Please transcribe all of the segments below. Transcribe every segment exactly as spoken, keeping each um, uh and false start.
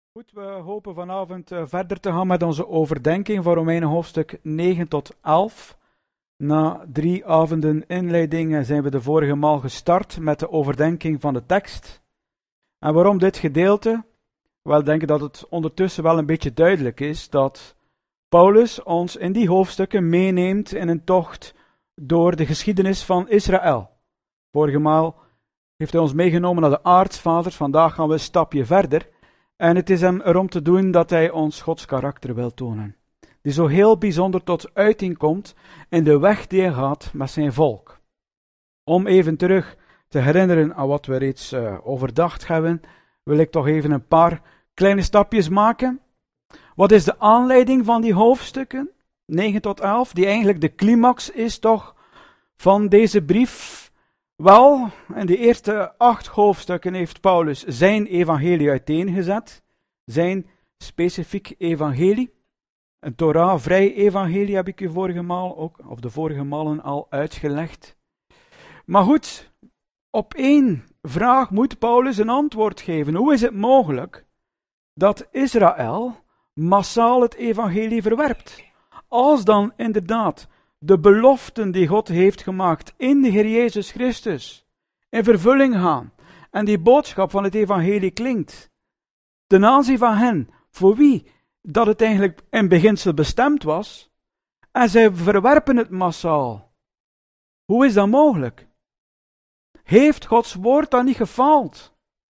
Goed, we hopen vanavond uh, verder te gaan met onze overdenking van Romeinen hoofdstuk negen tot elf. Na drie avonden inleiding zijn we de vorige maal gestart met de overdenking van de tekst. En waarom dit gedeelte? Wel, ik denk dat het ondertussen wel een beetje duidelijk is dat Paulus ons in die hoofdstukken meeneemt in een tocht door de geschiedenis van Israël. Vorige maal heeft hij ons meegenomen naar de aartsvaders, vandaag gaan we een stapje verder. En het is hem erom te doen dat hij ons Gods karakter wil tonen. Die zo heel bijzonder tot uiting komt in de weg die hij gaat met zijn volk. Om even terug te herinneren aan wat we reeds uh, overdacht hebben, wil ik toch even een paar kleine stapjes maken. Wat is de aanleiding van die hoofdstukken, negen tot elf, die eigenlijk de climax is toch van deze brief? Wel, in de eerste acht hoofdstukken heeft Paulus zijn evangelie uiteengezet, zijn specifiek evangelie. Een Torah-vrij evangelie heb ik u vorige maal ook, of de vorige malen al uitgelegd. Maar goed, op één vraag moet Paulus een antwoord geven. Hoe is het mogelijk dat Israël massaal het evangelie verwerpt? Als dan inderdaad de beloften die God heeft gemaakt in de Heer Jezus Christus in vervulling gaan en die boodschap van het evangelie klinkt ten aanzien van hen voor wie dat het eigenlijk in beginsel bestemd was en zij verwerpen het massaal. Hoe is dat mogelijk? Heeft Gods woord dan niet gefaald?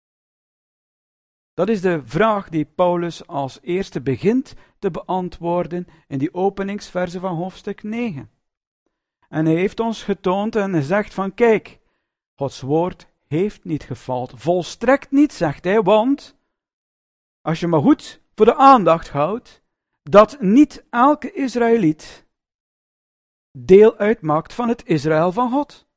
Dat is de vraag die Paulus als eerste begint te beantwoorden in die openingsverse van hoofdstuk negen. En hij heeft ons getoond en hij zegt van kijk, Gods woord heeft niet gefaald. Volstrekt niet, zegt hij, want als je maar goed voor de aandacht houdt, dat niet elke Israëliet deel uitmaakt van het Israël van God.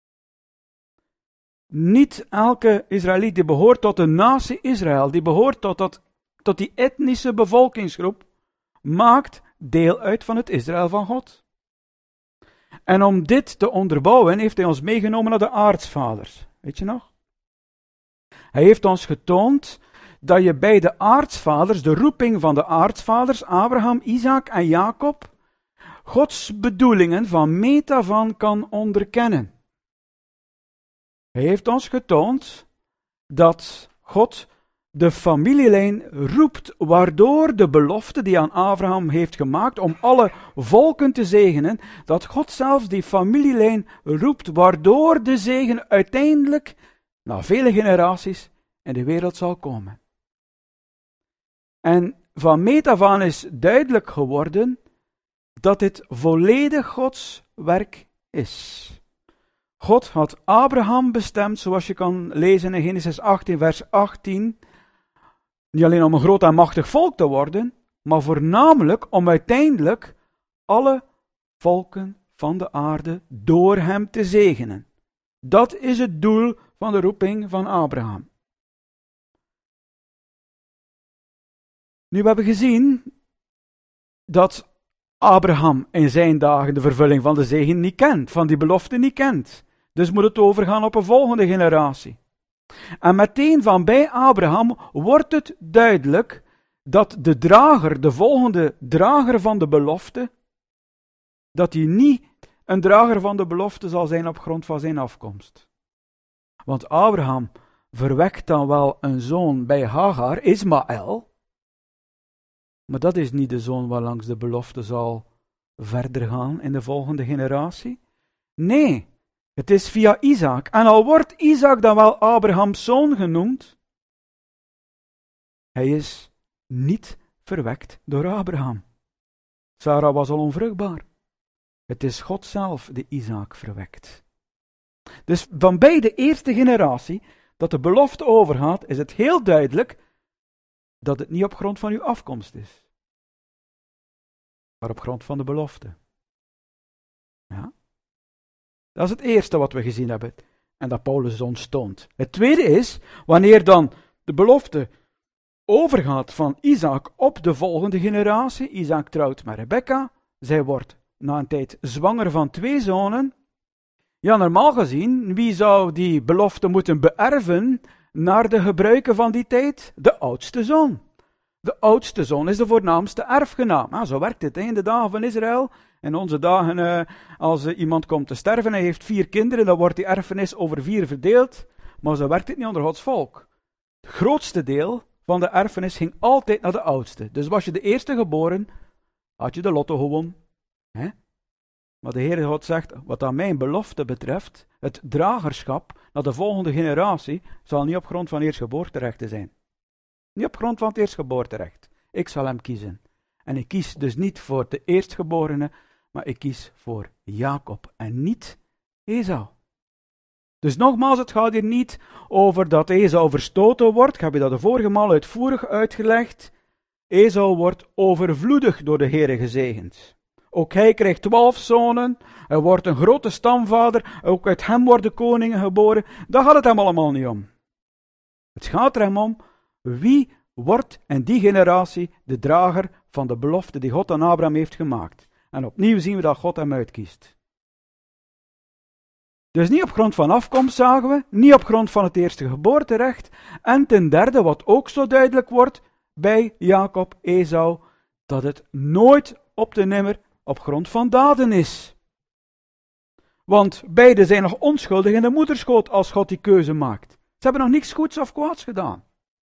Niet elke Israëliet die behoort tot de natie Israël, die behoort tot, dat, tot die etnische bevolkingsgroep, maakt deel uit van het Israël van God. En om dit te onderbouwen heeft hij ons meegenomen naar de aartsvaders. Weet je nog? Hij heeft ons getoond dat je bij de aartsvaders, de roeping van de aartsvaders, Abraham, Isaac en Jacob, Gods bedoelingen van meet af aan kan onderkennen. Hij heeft ons getoond dat God de familielijn roept, waardoor de belofte die aan Abraham heeft gemaakt om alle volken te zegenen, dat God zelfs die familielijn roept, waardoor de zegen uiteindelijk, na vele generaties, in de wereld zal komen. En van meet af aan is duidelijk geworden dat dit volledig Gods werk is. God had Abraham bestemd, zoals je kan lezen in Genesis achttien, vers achttien, niet alleen om een groot en machtig volk te worden, maar voornamelijk om uiteindelijk alle volken van de aarde door hem te zegenen. Dat is het doel van de roeping van Abraham. Nu, we hebben gezien dat Abraham in zijn dagen de vervulling van de zegen niet kent, van die belofte niet kent. Dus moet het overgaan op een volgende generatie. En meteen van bij Abraham wordt het duidelijk dat de drager, de volgende drager van de belofte, dat hij niet een drager van de belofte zal zijn op grond van zijn afkomst. Want Abraham verwekt dan wel een zoon bij Hagar, Ismaël, maar dat is niet de zoon waarlangs de belofte zal verder gaan in de volgende generatie. Nee, het is via Isaac. En al wordt Isaac dan wel Abrahams zoon genoemd, hij is niet verwekt door Abraham. Sarah was al onvruchtbaar. Het is God zelf die Isaac verwekt. Dus van bij de eerste generatie dat de belofte overgaat, is het heel duidelijk dat het niet op grond van uw afkomst is, maar op grond van de belofte. Ja? Dat is het eerste wat we gezien hebben en dat Paulus ons toont. Het tweede is, wanneer dan de belofte overgaat van Isaac op de volgende generatie, Isaac trouwt met Rebekka, zij wordt na een tijd zwanger van twee zonen. Ja, normaal gezien, wie zou die belofte moeten beërven naar de gebruiken van die tijd? De oudste zoon. De oudste zoon is de voornaamste erfgenaam. Nou, zo werkt het in de dagen van Israël. In onze dagen, uh, als uh, iemand komt te sterven en hij heeft vier kinderen, dan wordt die erfenis over vier verdeeld. Maar zo werkt het niet onder Gods volk. Het grootste deel van de erfenis ging altijd naar de oudste. Dus was je de eerste geboren, had je de lotto gewonnen. Hè? Maar de Heere God zegt, wat aan mijn belofte betreft, het dragerschap naar de volgende generatie zal niet op grond van eerstgeboorterechten zijn. Niet op grond van het eerstgeboorterecht. Ik zal hem kiezen. En ik kies dus niet voor de eerstgeborene, maar ik kies voor Jacob en niet Esau. Dus nogmaals, het gaat hier niet over dat Esau verstoten wordt. Ik heb je dat de vorige maal uitvoerig uitgelegd. Esau wordt overvloedig door de Heere gezegend. Ook hij krijgt twaalf zonen. Hij wordt een grote stamvader. Ook uit hem worden koningen geboren. Daar gaat het hem allemaal niet om. Het gaat er hem om wie wordt in die generatie de drager van de belofte die God aan Abraham heeft gemaakt. En opnieuw zien we dat God hem uitkiest. Dus niet op grond van afkomst zagen we, niet op grond van het eerste geboorterecht. En ten derde, wat ook zo duidelijk wordt bij Jacob, Esau, dat het nooit op de nimmer op grond van daden is. Want beide zijn nog onschuldig in de moederschoot als God die keuze maakt. Ze hebben nog niks goeds of kwaads gedaan.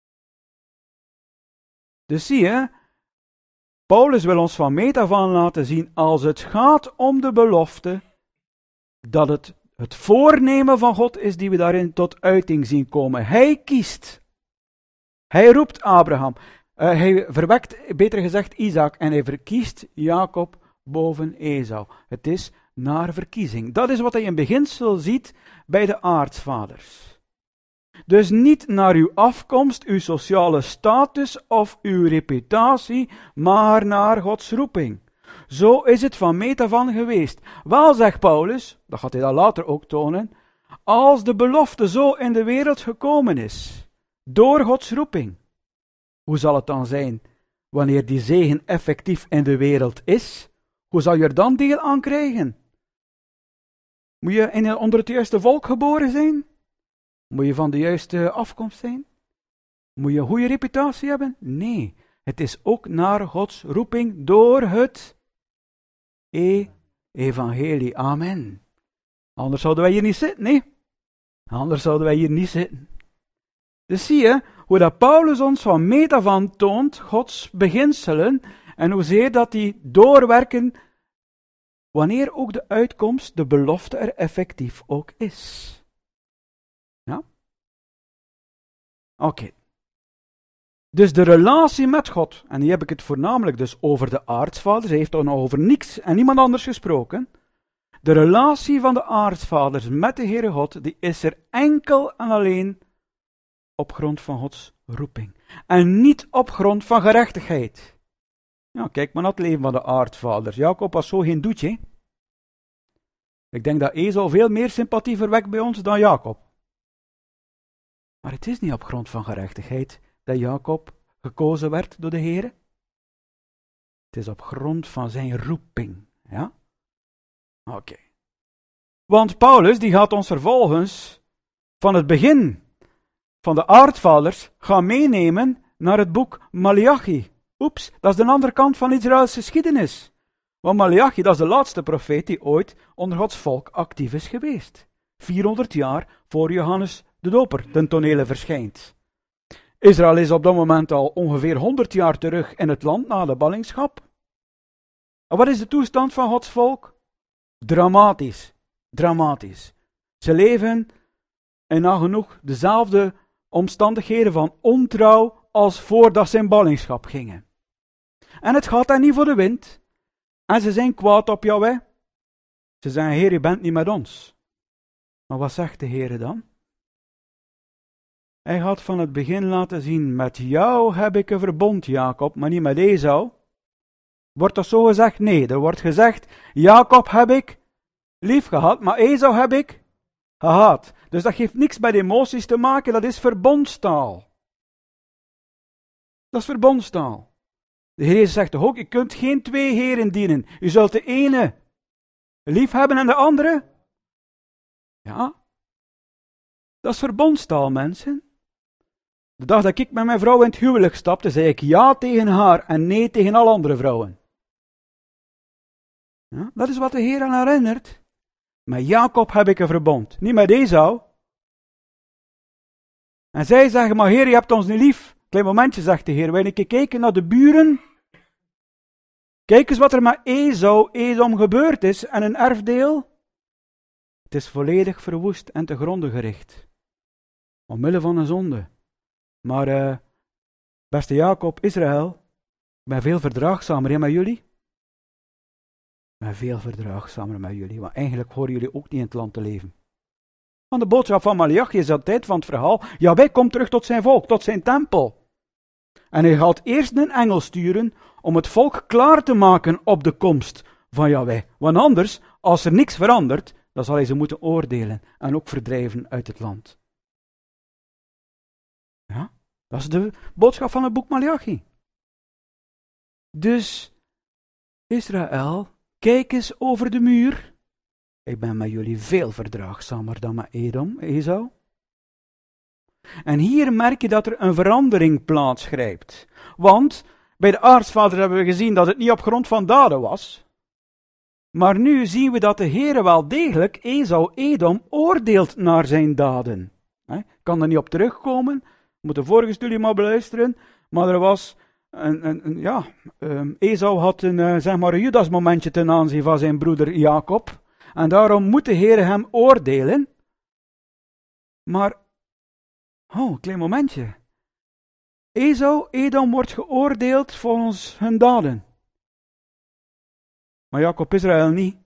Dus zie je, Paulus wil ons van meet af aan laten zien, als het gaat om de belofte, dat het het voornemen van God is die we daarin tot uiting zien komen. Hij kiest. Hij roept Abraham. Uh, hij verwekt, beter gezegd, Isaac. En hij verkiest Jacob boven Esau. Het is naar verkiezing. Dat is wat hij in beginsel ziet bij de aartsvaders. Dus niet naar uw afkomst, uw sociale status of uw reputatie, maar naar Gods roeping. Zo is het van meet af aan geweest. Wel, zegt Paulus, dat gaat hij dan later ook tonen, als de belofte zo in de wereld gekomen is, door Gods roeping, hoe zal het dan zijn wanneer die zegen effectief in de wereld is? Hoe zal je er dan deel aan krijgen? Moet je in, onder het juiste volk geboren zijn? Moet je van de juiste afkomst zijn? Moet je een goede reputatie hebben? Nee, het is ook naar Gods roeping door het e evangelie. Amen. Anders zouden wij hier niet zitten, nee. Anders zouden wij hier niet zitten. Dus zie je hoe dat Paulus ons van meet af aan toont, Gods beginselen, en hoezeer dat die doorwerken, wanneer ook de uitkomst, de belofte er effectief ook is. Ja? Oké. Okay. Dus de relatie met God, en hier heb ik het voornamelijk dus over de aartsvaders, hij heeft er nog over niks en niemand anders gesproken. De relatie van de aartsvaders met de Heere God, die is er enkel en alleen op grond van Gods roeping. En niet op grond van gerechtigheid. Ja, kijk maar naar het leven van de aartsvaders. Jacob was zo geen doetje. Ik denk dat Esau veel meer sympathie verwekt bij ons dan Jacob. Maar het is niet op grond van gerechtigheid dat Jacob gekozen werd door de Heere. Het is op grond van zijn roeping. Ja? Oké. Okay. Want Paulus die gaat ons vervolgens van het begin van de aartsvaders gaan meenemen naar het boek Maleachi. Oeps, dat is de andere kant van Israëls geschiedenis. Want Maleachi, dat is de laatste profeet die ooit onder Gods volk actief is geweest. vierhonderd jaar voor Johannes de Doper ten tonele verschijnt. Israël is op dat moment al ongeveer honderd jaar terug in het land na de ballingschap. En wat is de toestand van Gods volk? Dramatisch. Dramatisch. Ze leven in nagenoeg dezelfde omstandigheden van ontrouw als voordat ze in ballingschap gingen. En het gaat daar niet voor de wind. En ze zijn kwaad op Yahweh. Ze zeggen, Heer, je bent niet met ons. Maar wat zegt de Heer dan? Hij had van het begin laten zien, met jou heb ik een verbond, Jacob, maar niet met Esau. Wordt dat zo gezegd? Nee, er wordt gezegd, Jacob heb ik lief gehad, maar Esau heb ik gehaat. Dus dat heeft niks met emoties te maken, dat is verbondstaal. Dat is verbondstaal. De Heer zegt toch ook, je kunt geen twee heren dienen. U zult de ene lief hebben en de andere. Ja. Dat is verbondstaal, mensen. De dag dat ik met mijn vrouw in het huwelijk stapte, zei ik ja tegen haar en nee tegen alle andere vrouwen. Ja, dat is wat de Heer aan herinnert. Met Jacob heb ik een verbond, niet met Esau. En zij zeggen, maar Heer, je hebt ons niet lief. Klein momentje, zegt de Heer, wil je een keer kijken naar de buren? Kijk eens wat er met Esau, Edom gebeurd is en een erfdeel. Het is volledig verwoest en te gronden gericht. Omwille van een zonde. Maar, uh, beste Jacob, Israël, ik ben veel verdraagzamer hè, met jullie. Ik ben veel verdraagzamer met jullie, want eigenlijk horen jullie ook niet in het land te leven. Want de boodschap van Malachi is altijd van het verhaal, Jahweh komt terug tot zijn volk, tot zijn tempel. En hij gaat eerst een engel sturen om het volk klaar te maken op de komst van Jahweh. Want anders, als er niks verandert, dan zal hij ze moeten oordelen en ook verdrijven uit het land. Ja, dat is de boodschap van het boek Malachi. Dus, Israël, kijk eens over de muur. Ik ben met jullie veel verdraagzamer dan met Edom, Esau. En hier merk je dat er een verandering plaatsgrijpt. Want bij de aartsvaders hebben we gezien dat het niet op grond van daden was. Maar nu zien we dat de Heere wel degelijk Esau, Edom, oordeelt naar zijn daden. Ik kan er niet op terugkomen. Ik moet de vorige studie maar beluisteren. Maar er was een, een, een ja, um, Esau had een, uh, zeg maar een Judas momentje ten aanzien van zijn broeder Jacob. En daarom moet de Heere hem oordelen. Maar, oh, een klein momentje. Esau, Edom wordt geoordeeld volgens hun daden. Maar Jacob, Israël niet.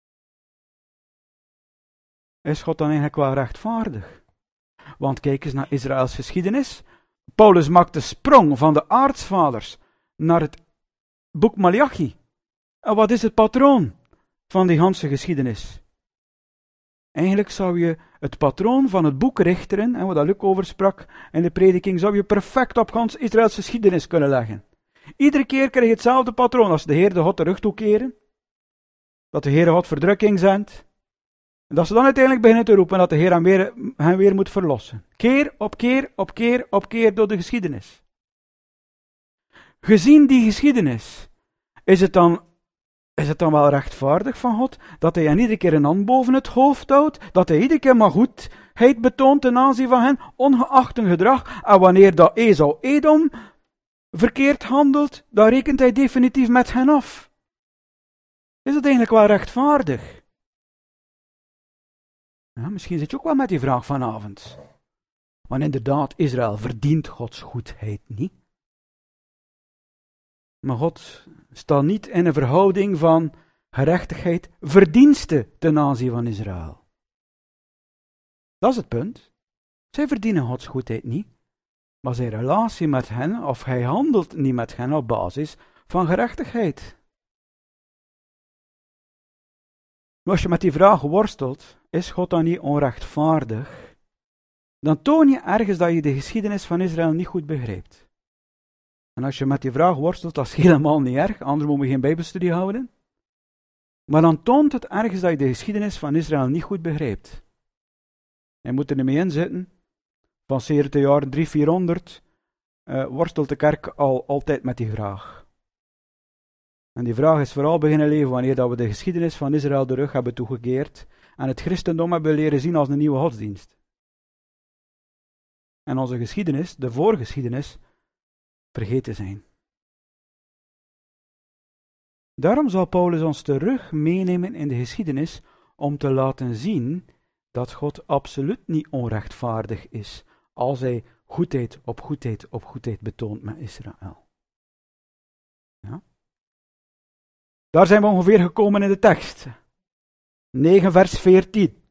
Is God dan eigenlijk wel rechtvaardig? Want kijk eens naar Israëls geschiedenis. Paulus maakt de sprong van de aartsvaders naar het boek Malachi. En wat is het patroon van die ganse geschiedenis? Eigenlijk zou je het patroon van het boek Richteren, en wat Luc over sprak in de prediking, zou je perfect op gans Israëls geschiedenis kunnen leggen. Iedere keer krijg je hetzelfde patroon als de Heer de God de rug toekeren, dat de Heer God verdrukking zendt, en dat ze dan uiteindelijk beginnen te roepen dat de Heer hen weer, hen weer moet verlossen. Keer op keer op keer op keer door de geschiedenis. Gezien die geschiedenis, is het dan Is het dan wel rechtvaardig van God, dat hij hen iedere keer een hand boven het hoofd houdt, dat hij iedere keer maar goedheid betoont ten aanzien van hen, ongeacht hun gedrag, en wanneer dat Esau Edom verkeerd handelt, dan rekent hij definitief met hen af. Is het eigenlijk wel rechtvaardig? Ja, misschien zit je ook wel met die vraag vanavond. Want inderdaad, Israël verdient Gods goedheid niet. Maar God staat niet in een verhouding van gerechtigheid, verdienste ten aanzien van Israël. Dat is het punt. Zij verdienen Gods goedheid niet, maar zijn relatie met hen, of hij handelt niet met hen op basis van gerechtigheid. Als je met die vraag worstelt, is God dan niet onrechtvaardig? Dan toon je ergens dat je de geschiedenis van Israël niet goed begrijpt. En als je met die vraag worstelt, dat is helemaal niet erg, anders moeten we geen bijbelstudie houden. Maar dan toont het ergens dat je de geschiedenis van Israël niet goed begrijpt. Je moet er niet mee inzitten. Van sedert de jaren drie vierhonderd uh, worstelt de kerk al altijd met die vraag. En die vraag is vooral beginnen leven wanneer dat we de geschiedenis van Israël de rug hebben toegekeerd en het christendom hebben leren zien als een nieuwe godsdienst. En onze geschiedenis, de voorgeschiedenis, vergeten zijn. Daarom zal Paulus ons terug meenemen in de geschiedenis om te laten zien dat God absoluut niet onrechtvaardig is als hij goedheid op goedheid op goedheid betoont met Israël. Ja? Daar zijn we ongeveer gekomen in de tekst. negen vers veertien.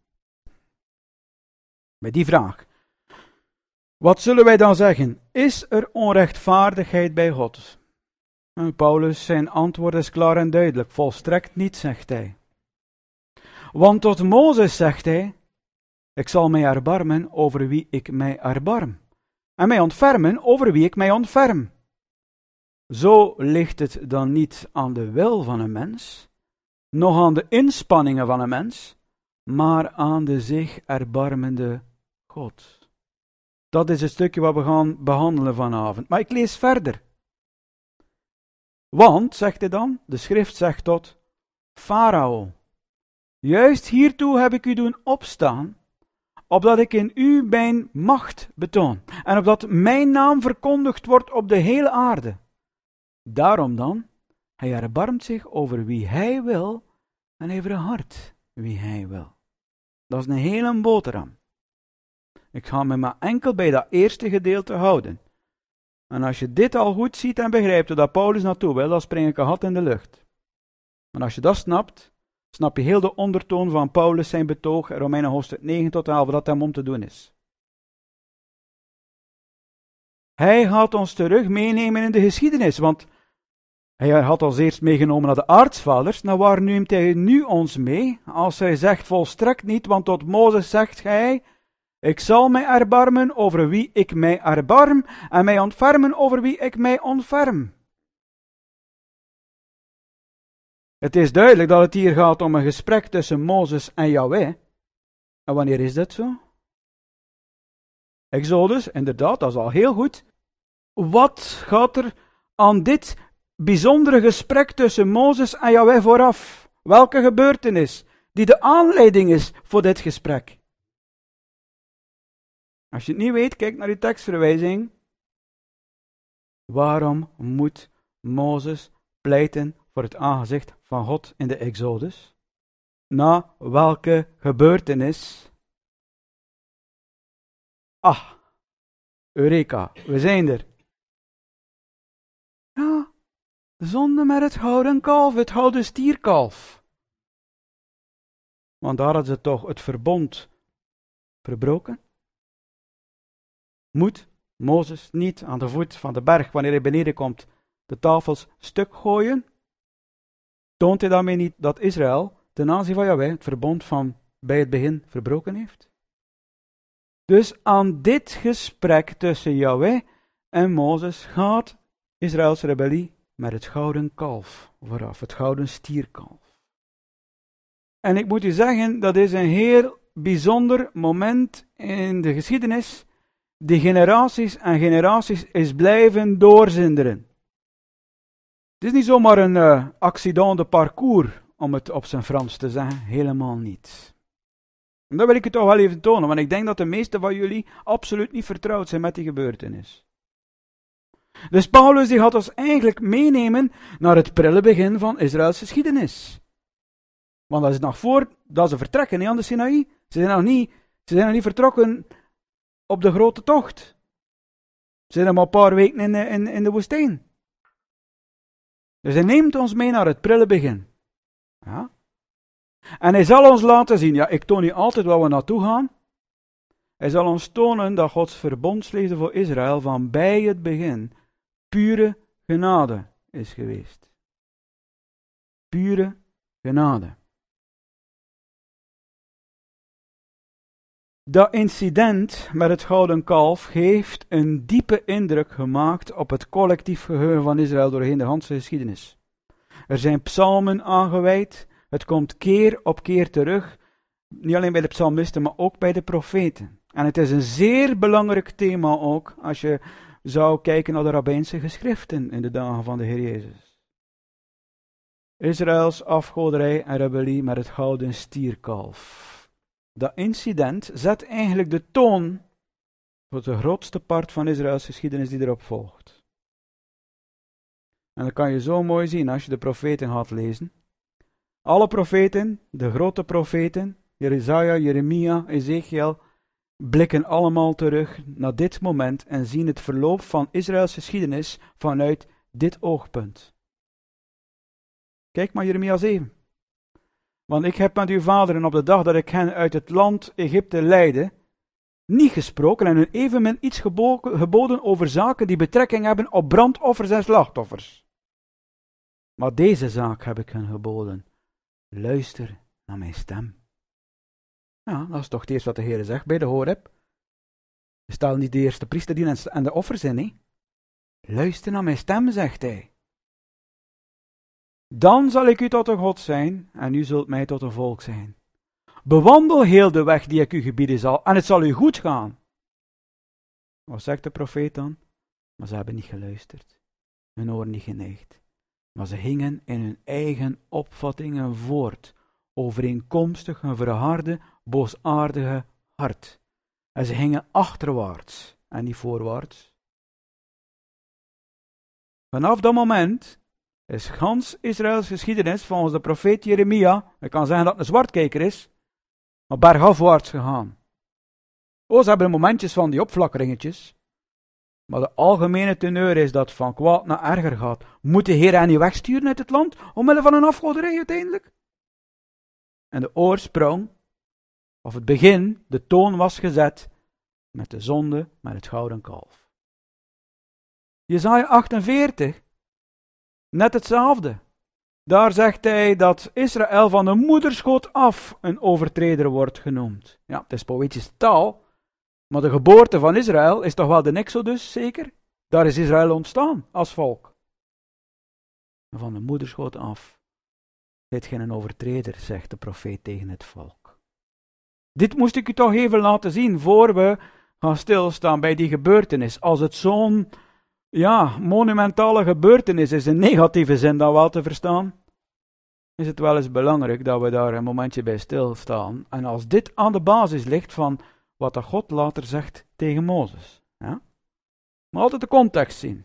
Met die vraag. Wat zullen wij dan zeggen? Is er onrechtvaardigheid bij God? En Paulus, zijn antwoord is klaar en duidelijk. Volstrekt niet, zegt hij. Want tot Mozes zegt hij, ik zal mij erbarmen over wie ik mij erbarm. En mij ontfermen over wie ik mij ontferm. Zo ligt het dan niet aan de wil van een mens, noch aan de inspanningen van een mens, maar aan de zich erbarmende God. Dat is het stukje wat we gaan behandelen vanavond. Maar ik lees verder. Want, zegt hij dan, de schrift zegt tot Farao, juist hiertoe heb ik u doen opstaan, opdat ik in u mijn macht betoon, en opdat mijn naam verkondigd wordt op de hele aarde. Daarom dan, hij erbarmt zich over wie hij wil, en hij verhardt wie hij wil. Dat is een hele boterham. Ik ga me maar enkel bij dat eerste gedeelte houden. En als je dit al goed ziet en begrijpt dat Paulus naartoe wil, dan spring ik een gat in de lucht. En als je dat snapt, snap je heel de ondertoon van Paulus zijn betoog, Romeinen hoofdstuk negen tot elf, wat hem om te doen is. Hij gaat ons terug meenemen in de geschiedenis, want hij had ons eerst meegenomen naar de aartsvaders, nou waar neemt hij nu ons mee, als hij zegt volstrekt niet, want tot Mozes zegt hij, ik zal mij erbarmen over wie ik mij erbarm, en mij ontfermen over wie ik mij ontferm. Het is duidelijk dat het hier gaat om een gesprek tussen Mozes en Yahweh. En wanneer is dat zo? Exodus, inderdaad, dat is al heel goed. Wat gaat er aan dit bijzondere gesprek tussen Mozes en Yahweh vooraf? Welke gebeurtenis die de aanleiding is voor dit gesprek? Als je het niet weet, kijk naar die tekstverwijzing. Waarom moet Mozes pleiten voor het aangezicht van God in de Exodus? Na welke gebeurtenis? Ah, Eureka, we zijn er. Ja, zonde met het gouden kalf, het gouden stierkalf. Want daar hadden ze toch het verbond verbroken. Moet Mozes niet aan de voet van de berg, wanneer hij beneden komt, de tafels stuk gooien? Toont hij daarmee niet dat Israël ten aanzien van Yahweh het verbond van bij het begin verbroken heeft? Dus aan dit gesprek tussen Yahweh en Mozes gaat Israëls rebellie met het gouden kalf vooraf, het gouden stierkalf. En ik moet u zeggen, dat is een heel bijzonder moment in de geschiedenis, die generaties en generaties is blijven doorzinderen. Het is niet zomaar een uh, accident de parcours, om het op zijn Frans te zeggen, helemaal niet. En dat wil ik u toch wel even tonen, want ik denk dat de meesten van jullie absoluut niet vertrouwd zijn met die gebeurtenis. Dus Paulus die gaat ons eigenlijk meenemen naar het prille begin van Israëls geschiedenis. Want dat is nog voor dat ze vertrekken niet aan de Sinaï. Ze zijn nog niet, ze zijn nog niet vertrokken op de grote tocht. Ze zijn nog maar een paar weken in de, in, in de woestijn. Dus hij neemt ons mee naar het prille begin. Ja? En hij zal ons laten zien, ja, ik toon u altijd waar we naartoe gaan. Hij zal ons tonen dat Gods verbondsliefde voor Israël van bij het begin pure genade is geweest. Pure genade. Dat incident met het gouden kalf heeft een diepe indruk gemaakt op het collectief geheugen van Israël doorheen de hele geschiedenis. Er zijn psalmen aangewijd, het komt keer op keer terug, niet alleen bij de psalmisten, maar ook bij de profeten. En het is een zeer belangrijk thema ook, als je zou kijken naar de rabbijnse geschriften in de dagen van de Heer Jezus. Israëls afgoderij en rebellie met het gouden stierkalf. Dat incident zet eigenlijk de toon voor de grootste part van Israëls geschiedenis die erop volgt. En dat kan je zo mooi zien als je de profeten gaat lezen. Alle profeten, de grote profeten, Jesaja, Jeremia, Ezekiel, blikken allemaal terug naar dit moment en zien het verloop van Israëls geschiedenis vanuit dit oogpunt. Kijk maar Jeremia zeven. Want ik heb met uw vaderen op de dag dat ik hen uit het land Egypte leidde, niet gesproken en hun evenmin iets geboden over zaken die betrekking hebben op brandoffers en slachtoffers. Maar deze zaak heb ik hen geboden. Luister naar mijn stem. Ja, dat is toch het eerste wat de Heer zegt bij de Horeb. Je stelt niet de eerste priesterdienst en de offers in, hè? Luister naar mijn stem, zegt hij. Dan zal ik u tot een God zijn, en u zult mij tot een volk zijn. Bewandel heel de weg die ik u gebieden zal, en het zal u goed gaan. Wat zegt de profeet dan? Maar ze hebben niet geluisterd. Hun oren niet geneigd. Maar ze gingen in hun eigen opvattingen voort. Overeenkomstig hun verharde, boosaardige hart. En ze gingen achterwaarts en niet voorwaarts. Vanaf dat moment is gans Israëls geschiedenis volgens de profeet Jeremia, ik kan zeggen dat het een zwartkijker is, maar bergafwaarts gegaan. Oh, ze hebben momentjes van die opflakkeringetjes, maar de algemene teneur is dat het van kwaad naar erger gaat. Moet de Heer hen niet wegsturen uit het land, omwille van een afgoderij uiteindelijk? En de oorsprong, of het begin, de toon was gezet met de zonde, met het gouden kalf. Jesaja achtenveertig, net hetzelfde. Daar zegt hij dat Israël van de moederschoot af een overtreder wordt genoemd. Ja, het is poëtische taal, maar de geboorte van Israël is toch wel de Exodus, zeker? Daar is Israël ontstaan als volk. Van de moederschoot af. Dit geen overtreder, zegt de profeet tegen het volk. Dit moest ik u toch even laten zien, voor we gaan stilstaan bij die gebeurtenis. Als het zo'n ja, monumentale gebeurtenis is, in negatieve zin dan wel te verstaan, is het wel eens belangrijk dat we daar een momentje bij stilstaan. En als dit aan de basis ligt van wat de God later zegt tegen Mozes. Ja? Maar altijd de context zien.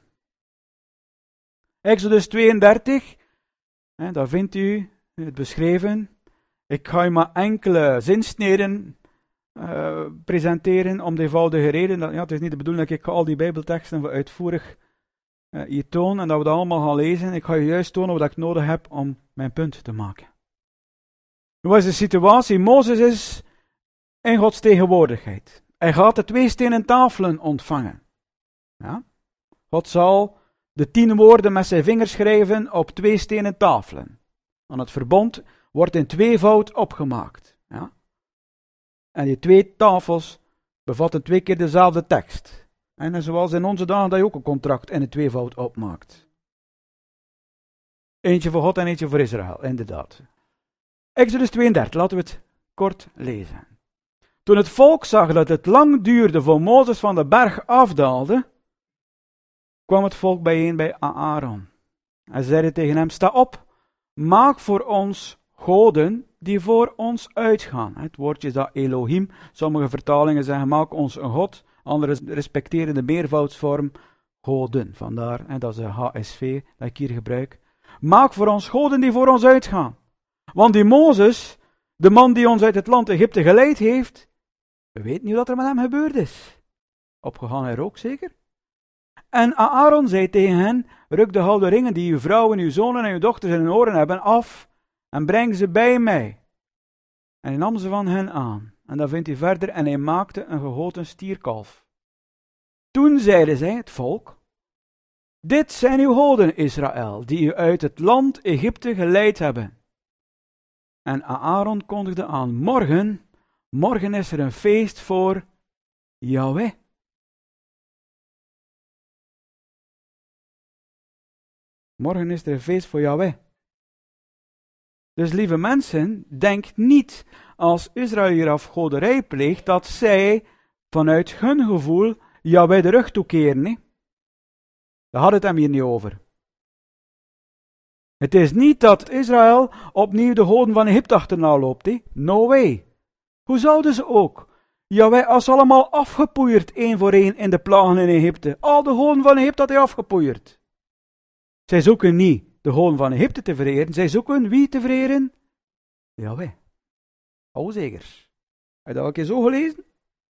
Exodus tweeëndertig, hè, daar vindt u het beschreven. Ik ga u maar enkele zinsneden uh, presenteren om de eenvoudige reden. Dat, ja, het is niet de bedoeling dat ik al die bijbelteksten uitvoerig uh, hier toon en dat we dat allemaal gaan lezen. Ik ga je juist tonen wat ik nodig heb om mijn punt te maken. Hoe is de situatie? Mozes is in Gods tegenwoordigheid. Hij gaat de twee stenen tafelen ontvangen. Ja? God zal de tien woorden met zijn vingers schrijven op twee stenen tafelen. En het verbond wordt in tweevoud opgemaakt. Ja? En die twee tafels bevatten twee keer dezelfde tekst. En zoals in onze dagen dat je ook een contract in een tweevoud opmaakt. Eentje voor God en eentje voor Israël, inderdaad. Exodus tweeëndertig, laten we het kort lezen. Toen het volk zag dat het lang duurde voor Mozes van de berg afdaalde, kwam het volk bijeen bij Aaron. Hij zeide tegen hem, sta op, maak voor ons goden die voor ons uitgaan. Het woordje is dat Elohim. Sommige vertalingen zeggen, maak ons een god. Anderen respecteren de meervoudsvorm goden. Vandaar, en dat is de H S V dat ik hier gebruik. Maak voor ons goden die voor ons uitgaan. Want die Mozes, de man die ons uit het land Egypte geleid heeft, we weten niet wat er met hem gebeurd is. Opgegaan hij rook zeker? En Aaron zei tegen hen, ruk de gouden ringen die uw vrouwen, uw zonen en uw dochters in hun oren hebben af en breng ze bij mij. En hij nam ze van hen aan. En dan vindt hij verder, en hij maakte een gegoten stierkalf. Toen zeiden zij, het volk, dit zijn uw goden, Israël, die u uit het land Egypte geleid hebben. En Aaron kondigde aan, morgen, morgen is er een feest voor Yahweh. Morgen is er een feest voor Yahweh. Dus lieve mensen, denk niet als Israël hier afgoderij pleegt, dat zij vanuit hun gevoel Yahweh de rug toekeren. Nee? Daar had het hem hier niet over. Het is niet dat Israël opnieuw de goden van Egypte achterna loopt. Nee? No way. Hoe zouden ze ook? Yahweh was allemaal afgepoeierd, één voor één, in de plagen in Egypte. Al de goden van Egypte had hij afgepoeierd. Zij zoeken niet de goden van Egypte te vereren. Zij zoeken wie te vereren? Yahweh. O zeker. Heb je dat al een keer zo gelezen?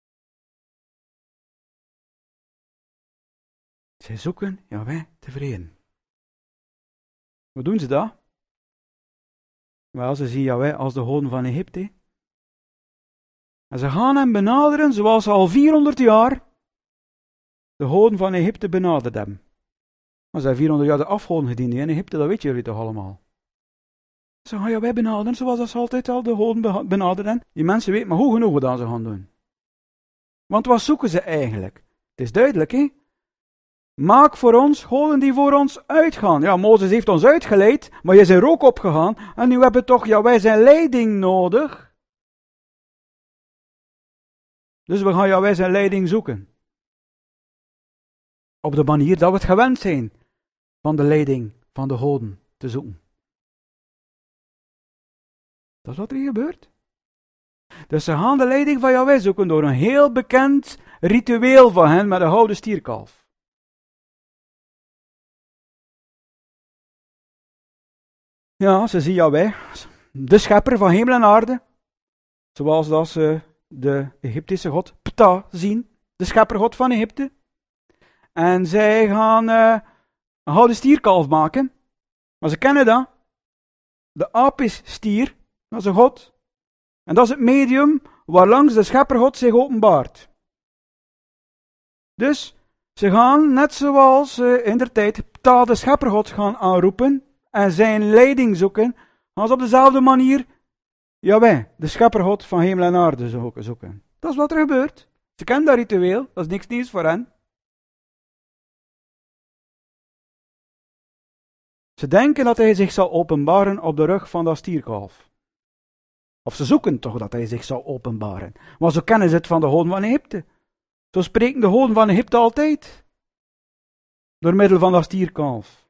Zij zoeken Yahweh te vereren. Hoe doen ze dat? Wel, ze zien Yahweh als de goden van Egypte. En ze gaan hem benaderen zoals ze al vierhonderd jaar de goden van Egypte benaderd hebben. Maar ze hebben vierhonderd jaar de afgoden gediend in Egypte, dat weten jullie toch allemaal. Ze gaan Yahweh benaderen zoals ze altijd al de goden benaderen. Die mensen weten maar hoe genoeg wat dan ze gaan doen. Want wat zoeken ze eigenlijk? Het is duidelijk, hè? Maak voor ons goden die voor ons uitgaan. Ja, Mozes heeft ons uitgeleid, maar je is er ook opgegaan. En nu hebben we toch Yahweh zijn leiding nodig. Dus we gaan Yahweh zijn leiding zoeken. op de manier dat we het gewend zijn van de leiding van de goden te zoeken. Dat is wat er hier gebeurt. Dus ze gaan de leiding van Yahweh zoeken door een heel bekend ritueel van hen met een gouden stierkalf. Ja, ze zien Yahweh, de schepper van hemel en aarde, zoals dat ze de Egyptische god Ptah zien, de scheppergod van Egypte. En zij gaan uh, een gouden stierkalf maken, maar ze kennen dat. De apisstier, dat is een god. En dat is het medium waarlangs de scheppergod zich openbaart. Dus ze gaan, net zoals uh, in der tijd, Ptah de scheppergod gaan aanroepen en zijn leiding zoeken, gaan ze op dezelfde manier Yahweh, de scheppergod van hemel en aarde, zoeken. Dat is wat er gebeurt. Ze kennen dat ritueel, dat is niks nieuws voor hen. Ze denken dat hij zich zal openbaren op de rug van dat stierkalf. Of ze zoeken toch dat hij zich zal openbaren. Maar zo kennen ze het van de goden van Egypte. Zo spreken de goden van Egypte altijd. Door middel van dat stierkalf.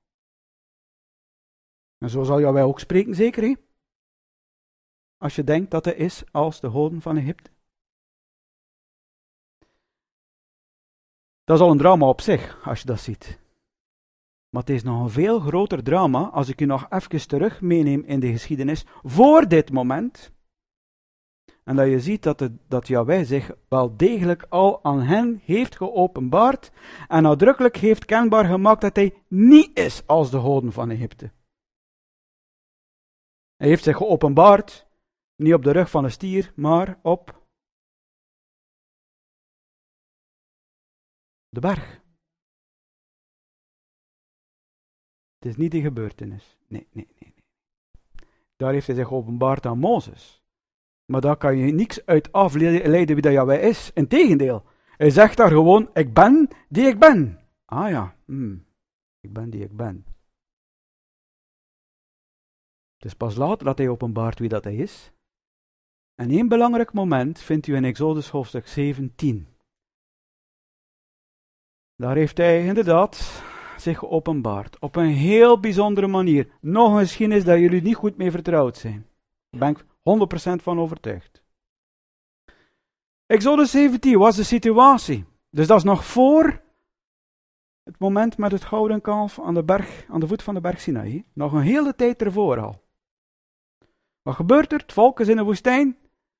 En zo zal Yahweh ook spreken, zeker hè? Als je denkt dat hij is als de goden van Egypte. Dat is al een drama op zich, als je dat ziet. Maar het is nog een veel groter drama, als ik u nog even terug meeneem in de geschiedenis, voor dit moment. En dat je ziet dat, het, dat Yahweh zich wel degelijk al aan hen heeft geopenbaard, en nadrukkelijk heeft kenbaar gemaakt dat hij niet is als de goden van Egypte. Hij heeft zich geopenbaard, niet op de rug van een stier, maar op de berg. Het is niet die gebeurtenis. Nee, nee, nee, nee. Daar heeft hij zich geopenbaard aan Mozes. Maar daar kan je niks uit afleiden wie dat Yahweh is. Integendeel. Hij zegt daar gewoon, ik ben die ik ben. Ah ja, hmm. ik ben die ik ben. Het is pas later dat hij openbaart wie dat hij is. En één belangrijk moment vindt u in Exodus hoofdstuk zeventien. Daar heeft hij inderdaad zich geopenbaard. Op een heel bijzondere manier. Nog een geschiedenis dat jullie niet goed mee vertrouwd zijn. Daar ben ik honderd procent van overtuigd. Exodus zeventien was de situatie. Dus dat is nog voor het moment met het gouden kalf aan de berg, aan de voet van de berg Sinaï. Nog een hele tijd ervoor al. Wat gebeurt er? Het volk is in de woestijn.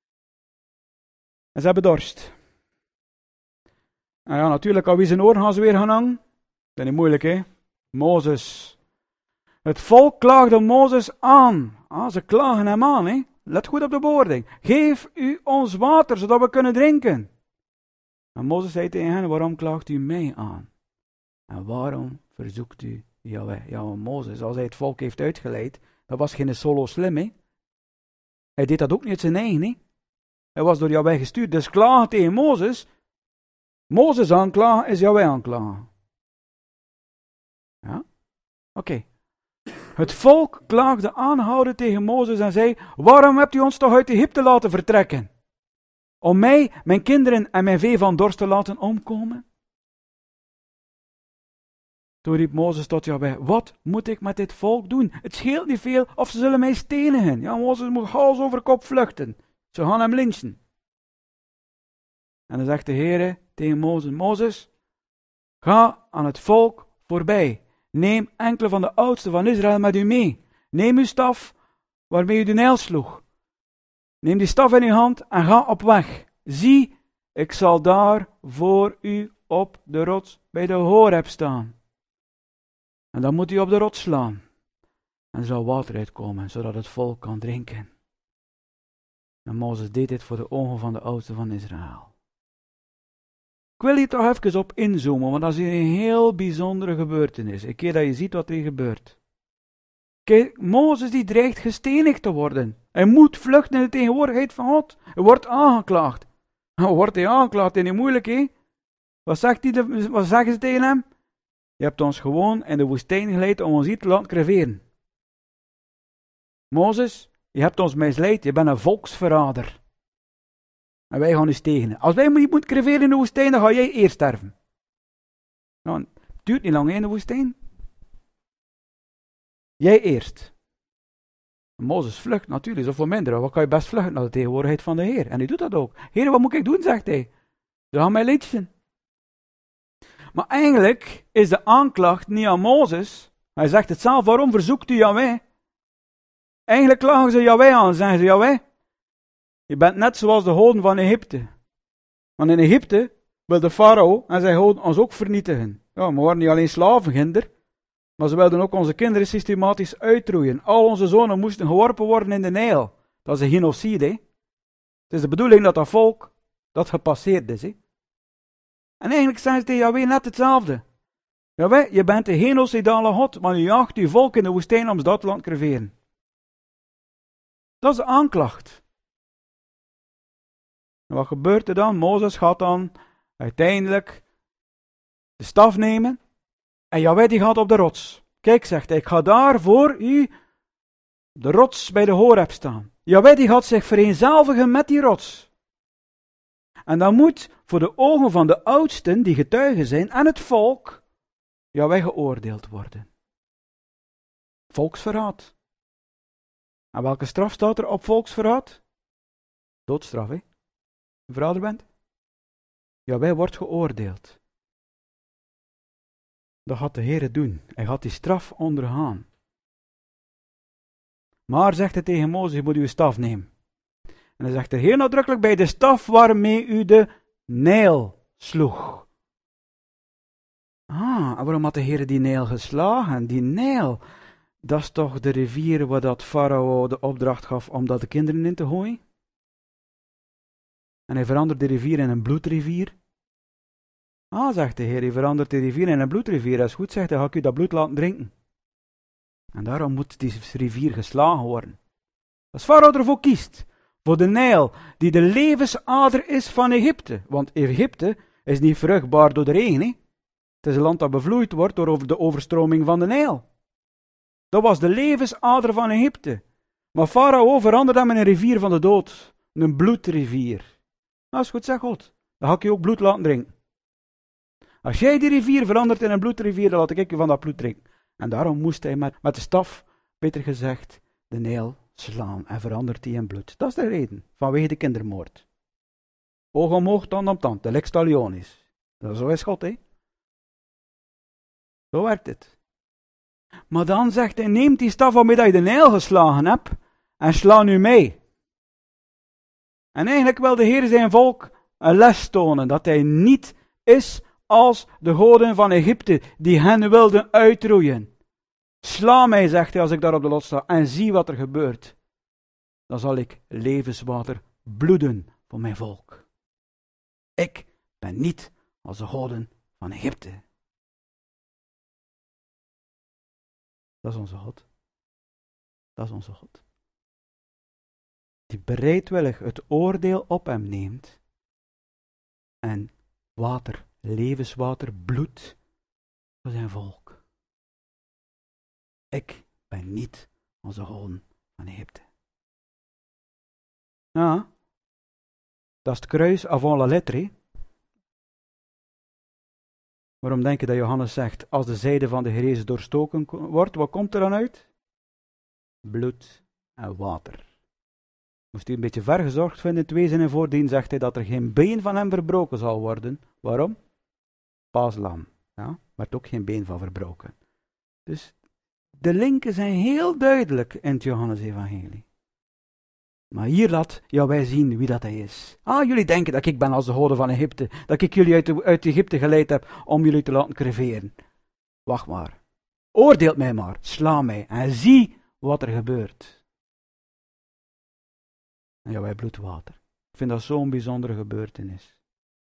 En ze hebben dorst. En ja, natuurlijk, aan wie zijn oren gaan ze weer gaan hangen? Dat is niet moeilijk, hè? Mozes. Het volk klaagde Mozes aan. Ah, ze klagen hem aan, hè? Let goed op de bewoording. Geef u ons water, zodat we kunnen drinken. En Mozes zei tegen hen, waarom klaagt u mij aan? En waarom verzoekt u Yahweh? Ja, Mozes, als hij het volk heeft uitgeleid, dat was geen solo slim, hè? Hij deed dat ook niet uit zijn eigen, hè? Hij was door Yahweh gestuurd, dus klagen tegen Mozes. Mozes aanklagen is Yahweh aanklagen. Ja? Oké. Okay. Het volk klaagde aanhouden tegen Mozes en zei, waarom hebt u ons toch uit Egypte laten vertrekken? Om mij, mijn kinderen en mijn vee van dorst te laten omkomen? Toen riep Mozes tot Yahweh, wat moet ik met dit volk doen? Het scheelt niet veel of ze zullen mij stenigen. Ja, Mozes moet hals over kop vluchten. Ze gaan hem lynchen. En dan zegt de Heere tegen Mozes, Mozes, ga aan het volk voorbij. Neem enkele van de oudsten van Israël met u mee. Neem uw staf waarmee u de Nijl sloeg. Neem die staf in uw hand en ga op weg. Zie, ik zal daar voor u op de rots bij de Horeb staan. En dan moet u op de rots slaan. En er zal water uitkomen, zodat het volk kan drinken. En Mozes deed dit voor de ogen van de oudsten van Israël. Ik wil hier toch even op inzoomen, want dat is een heel bijzondere gebeurtenis. Een keer dat je ziet wat er gebeurt. Kijk, Mozes die dreigt gestenigd te worden. Hij moet vluchten in de tegenwoordigheid van God. Hij wordt aangeklaagd. Nou, wordt hij aangeklaagd, is niet moeilijk, hè? Wat, zegt hij de, wat zeggen ze tegen hem? Je hebt ons gewoon in de woestijn geleid om ons hier te laten creveren. Mozes, je hebt ons misleid, je bent een volksverrader. En wij gaan eens tegen. Als wij moeten creveren in de woestijn, dan ga jij eerst sterven. Nou, duurt niet lang in de woestijn. Jij eerst. Mozes vlucht natuurlijk, zoveel minder. Wat kan je best vluchten naar de tegenwoordigheid van de Heer? En hij doet dat ook. Heer, wat moet ik doen, zegt hij. Ze gaan mij lynchen. Maar eigenlijk is de aanklacht niet aan Mozes. Hij zegt het zelf, waarom verzoekt u Yahweh? Eigenlijk klagen ze Yahweh aan, zeggen ze, Yahweh, je bent net zoals de goden van Egypte. Want in Egypte wil de farao en zijn goden ons ook vernietigen. Ja, we waren niet alleen slavenginder, maar ze wilden ook onze kinderen systematisch uitroeien. Al onze zonen moesten geworpen worden in de Nijl. Dat is een genocide. Hè? Het is de bedoeling dat dat volk dat gepasseerd is. Hè? En eigenlijk zijn ze tegen Yahweh net hetzelfde. Yahweh, je bent een genocidale God, maar je jaagt je volk in de woestijn om ze dat land te creveren. Dat is de aanklacht. En wat gebeurt er dan? Mozes gaat dan uiteindelijk de staf nemen en Yahweh die gaat op de rots. Kijk, zegt hij, ik ga daar voor u de rots bij de Horeb staan. Yahweh die gaat zich vereenzelvigen met die rots. En dan moet voor de ogen van de oudsten, die getuigen zijn, en het volk, Yahweh geoordeeld worden. Volksverraad. En welke straf staat er op volksverraad? Doodstraf, hè? Een verrader bent? Yahweh wordt geoordeeld. Dat gaat de Heer doen. Hij gaat die straf ondergaan. Maar, zegt hij tegen Mozes, je moet uw staf nemen. En hij zegt er heel nadrukkelijk bij, de staf waarmee u de Nijl sloeg. Ah, en waarom had de Heer die Nijl geslagen? Die Nijl, dat is toch de rivier waar dat farao de opdracht gaf om dat de kinderen in te gooien? En hij verandert de rivier in een bloedrivier. Ah, zegt de Heer, hij verandert de rivier in een bloedrivier. Dat is goed, zegt hij, ga ik u dat bloed laten drinken. En daarom moet die rivier geslagen worden. Als farao ervoor kiest, voor de Nijl, die de levensader is van Egypte. Want Egypte is niet vruchtbaar door de regen. Hè? Het is een land dat bevloeid wordt door de overstroming van de Nijl. Dat was de levensader van Egypte. Maar farao veranderde hem in een rivier van de dood. Een bloedrivier. Nou, is goed, zeg God. Dan ga ik je ook bloed laten drinken. Als jij die rivier verandert in een bloedrivier, dan laat ik je van dat bloed drinken. En daarom moest hij met, met de staf, beter gezegd, de Nijl slaan. En verandert die in bloed. Dat is de reden, vanwege de kindermoord. Oog om oog, tand om tand, de lex talionis. Dat zo is God, hè. Zo werkt het. Maar dan zegt hij, neem die staf waarmee je de Nijl geslagen hebt, en sla nu mee. En eigenlijk wil de Heer zijn volk een les tonen, dat hij niet is als de goden van Egypte, die hen wilden uitroeien. Sla mij, zegt hij, als ik daar op de lot sta, en zie wat er gebeurt. Dan zal ik levenswater bloeden voor mijn volk. Ik ben niet als de goden van Egypte. Dat is onze God. Dat is onze God. Die bereidwillig het oordeel op hem neemt en water, levenswater, bloed voor zijn volk. Ik ben niet als de goden van Egypte. Ja, dat is het kruis avant la lettre. Waarom denk je dat Johannes zegt, als de zijde van de Heer Jezus doorstoken wordt, wat komt er dan uit? Bloed en water. Moest u een beetje vergezorgd vinden, in het wezen en voordien, zegt hij dat er geen been van hem verbroken zal worden. Waarom? Paaslam. Ja, werd ook geen been van verbroken. Dus de linken zijn heel duidelijk in het Johannes-evangelie. Maar hier laat Yahweh zien wie dat hij is. Ah, jullie denken dat ik ben als de goden van Egypte, dat ik jullie uit, de, uit Egypte geleid heb om jullie te laten creveren. Wacht maar. Oordeelt mij maar, sla mij en zie wat er gebeurt. En Yahweh bloedwater. Ik vind dat zo'n bijzondere gebeurtenis.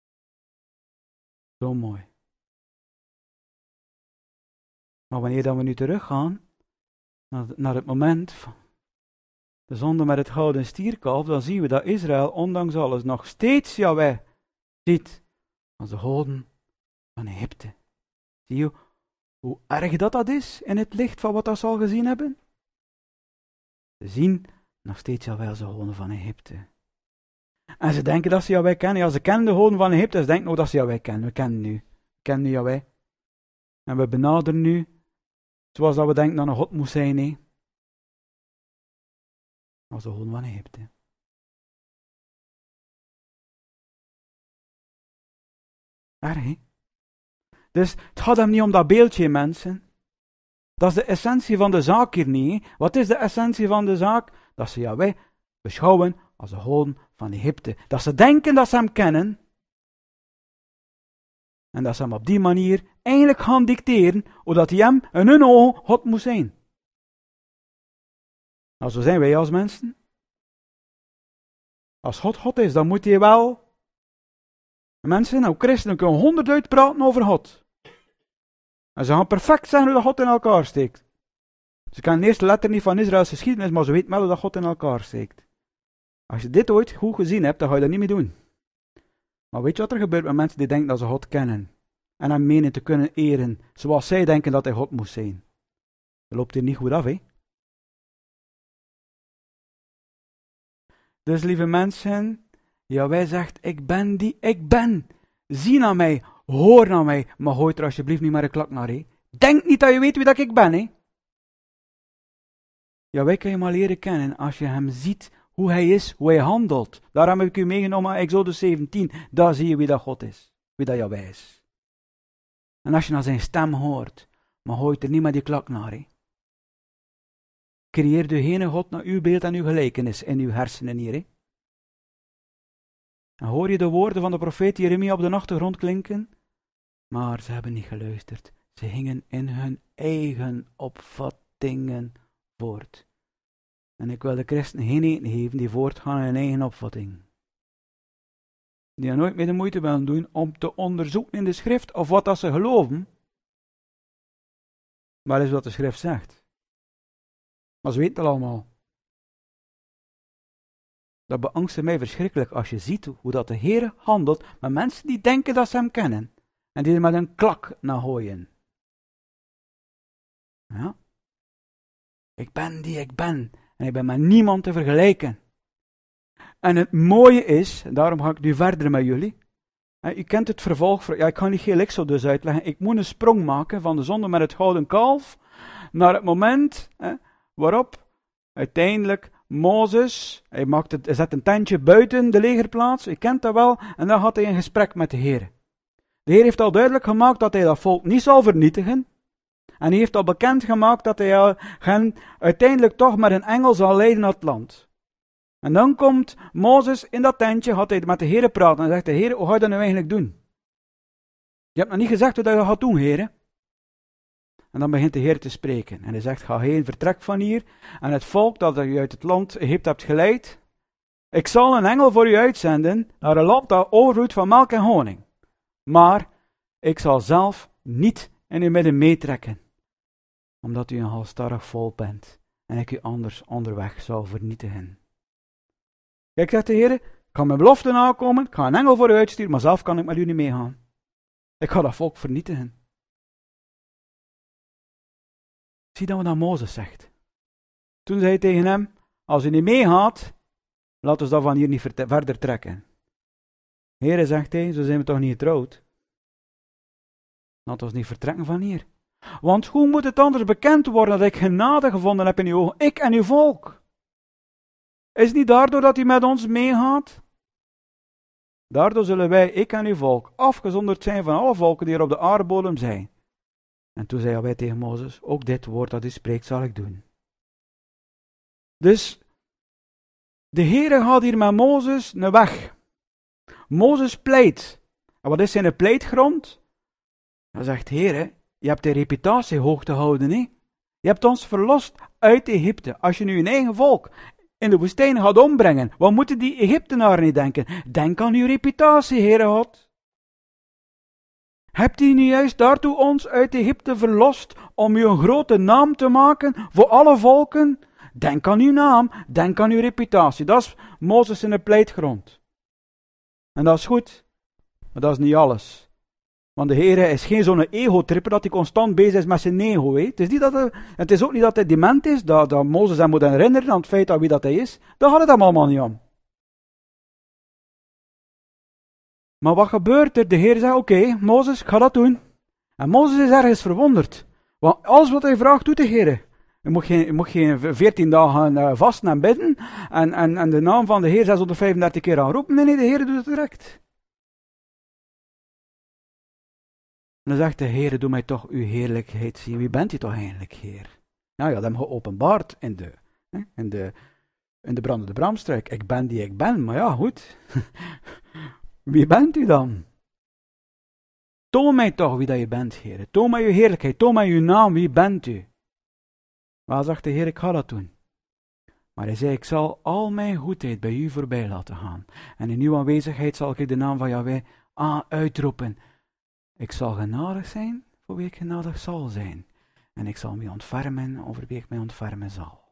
Zo mooi. Maar wanneer dan we nu teruggaan naar, naar het moment van de zonde met het gouden stierkalf, dan zien we dat Israël ondanks alles nog steeds Yahweh ziet als de goden van Egypte. Zie je hoe erg dat dat is in het licht van wat dat ze al gezien hebben? Ze zien nog steeds Yahweh als de goden van Egypte. En ze denken dat ze Yahweh kennen. Ja, ze kennen de goden van Egypte, ze denken ook dat ze Yahweh kennen. We kennen nu. We kennen nu Yahweh. En we benaderen nu, zoals dat we denken dat een God moet zijn, hè? Als de God van Egypte. Erg, hè? Dus het gaat hem niet om dat beeldje, mensen. Dat is de essentie van de zaak hier niet. Hè? Wat is de essentie van de zaak? Dat ze Yahweh beschouwen als de God van Egypte. Dat ze denken dat ze hem kennen. En dat ze hem op die manier eigenlijk gaan dicteren, zodat hij hem in hun ogen God moet zijn. Nou, zo zijn wij als mensen. Als God God is, dan moet hij wel... Mensen, nou christenen kunnen honderd uitpraten over God. En ze gaan perfect zeggen hoe dat God in elkaar steekt. Ze kennen de eerste letter niet van Israëls geschiedenis, maar ze weten wel hoe dat God in elkaar steekt. Als je dit ooit goed gezien hebt, dan ga je dat niet meer doen. Maar weet je wat er gebeurt met mensen die denken dat ze God kennen? En hem menen te kunnen eren, zoals zij denken dat hij God moest zijn. Dat loopt hier niet goed af, hè? Dus lieve mensen, Yahweh zegt, ik ben die ik ben. Zie naar mij, hoor naar mij, maar gooi er alsjeblieft niet maar een klak naar, hè? Denk niet dat je weet wie dat ik ben, hè? Yahweh kan je maar leren kennen als je hem ziet, hoe hij is, hoe hij handelt. Daarom heb ik u meegenomen aan Exodus zeventien. Daar zie je wie dat God is, wie dat Yahweh is. En als je naar zijn stem hoort, maar gooit er niet maar die klak naar, hè? Creëer degene God naar uw beeld en uw gelijkenis in uw hersenen hier, hè? En hoor je de woorden van de profeet Jeremia op de achtergrond klinken? Maar ze hebben niet geluisterd. Ze gingen in hun eigen opvattingen voort. En ik wil de christenen geen eten geven die voortgaan in hun eigen opvatting. Die er nooit meer de moeite willen doen om te onderzoeken in de schrift of wat dat ze geloven. Maar is wat de schrift zegt. Maar ze weten het allemaal. Dat beangst mij verschrikkelijk als je ziet hoe dat de Heer handelt met mensen die denken dat ze hem kennen. En die er met een klak naar gooien. Ja. Ik ben die ik ben. En ik ben met niemand te vergelijken. En het mooie is, en daarom ga ik nu verder met jullie. U kent het vervolg, ja, ik ga niet heel Exodus uitleggen. Ik moet een sprong maken van de zonde met het gouden kalf. Naar het moment hè, waarop uiteindelijk Mozes, hij, maakt het, hij zet een tentje buiten de legerplaats, u kent dat wel, en dan had hij een gesprek met de Heer. De Heer heeft al duidelijk gemaakt dat hij dat volk niet zal vernietigen. En hij heeft al bekend gemaakt dat hij hen uiteindelijk toch met een engel zal leiden naar het land. En dan komt Mozes in dat tentje, gaat hij met de Heer praten en zegt de Heer, hoe ga je dat nu eigenlijk doen? Je hebt nog niet gezegd hoe dat je gaat doen, Heer. En dan begint de Heer te spreken. En hij zegt, ga heen, vertrek van hier. En het volk dat je uit het land Egypte hebt geleid, ik zal een engel voor u uitzenden naar een land dat overvloeit van melk en honing. Maar ik zal zelf niet in uw midden meetrekken, omdat u een halstarrig volk bent en ik u anders onderweg zal vernietigen. Kijk, zegt de Heer, ik ga mijn belofte nakomen, ik ga een engel voor u uitsturen, maar zelf kan ik met u niet meegaan. Ik ga dat volk vernietigen. Zie dan wat dat Mozes zegt. Toen zei hij tegen hem, als u niet meegaat, laat ons dat van hier niet verder trekken. Heere, zegt hij, zo zijn we toch niet getrouwd? Laat ons niet vertrekken van hier. Want hoe moet het anders bekend worden dat ik genade gevonden heb in uw ogen, ik en uw volk? Is het niet daardoor dat u met ons meegaat? Daardoor zullen wij, ik en uw volk, afgezonderd zijn van alle volken die er op de aardbodem zijn. En toen zei hij tegen Mozes, ook dit woord dat u spreekt zal ik doen. Dus, de Heere gaat hier met Mozes een weg. Mozes pleit. En wat is zijn pleitgrond? Hij zegt, Heere, je hebt de reputatie hoog te houden, hè? Je hebt ons verlost uit Egypte. Als je nu een eigen volk in de woestijn gaat ombrengen, wat moeten die Egyptenaren niet denken? Denk aan uw reputatie, Heere God. Hebt u nu juist daartoe ons uit Egypte verlost om u een grote naam te maken voor alle volken? Denk aan uw naam, denk aan uw reputatie. Dat is Mozes in de pleitgrond. En dat is goed, maar dat is niet alles. Want de Heer is geen zo'n ego-tripper dat hij constant bezig is met zijn ego. He. Het is niet dat hij, het is ook niet dat hij dement is, dat, dat Mozes hem moet herinneren aan het feit dat wie dat hij is. Daar gaat het hem allemaal niet om. Maar wat gebeurt er? De Heer zegt, oké, okay, Mozes, ik ga dat doen. En Mozes is ergens verwonderd. Want alles wat hij vraagt, doet de Heer. Je moet geen, je moet geen veertien dagen uh, vasten en bidden. En, en, en de naam van de Heer zeshonderdvijfendertig keer aanroepen. Nee, nee, de Heer doet het direct. En dan zegt de Heer, doe mij toch uw heerlijkheid zien. Wie bent u toch eigenlijk, Heer? Nou ja, dat hem geopenbaard in de, in de, in de brandende braamstruik. Ik ben die ik ben, maar ja, goed. Wie bent u dan? Toon mij toch wie dat je bent, Heer. Toon mij uw heerlijkheid, toon mij uw naam, wie bent u? Maar zegt de Heer, ik ga dat doen. Maar hij zei, ik zal al mijn goedheid bij u voorbij laten gaan. En in uw aanwezigheid zal ik de naam van Yahweh uitroepen. Ik zal genadig zijn voor wie ik genadig zal zijn. En ik zal mij ontfermen over wie ik mij ontfermen zal.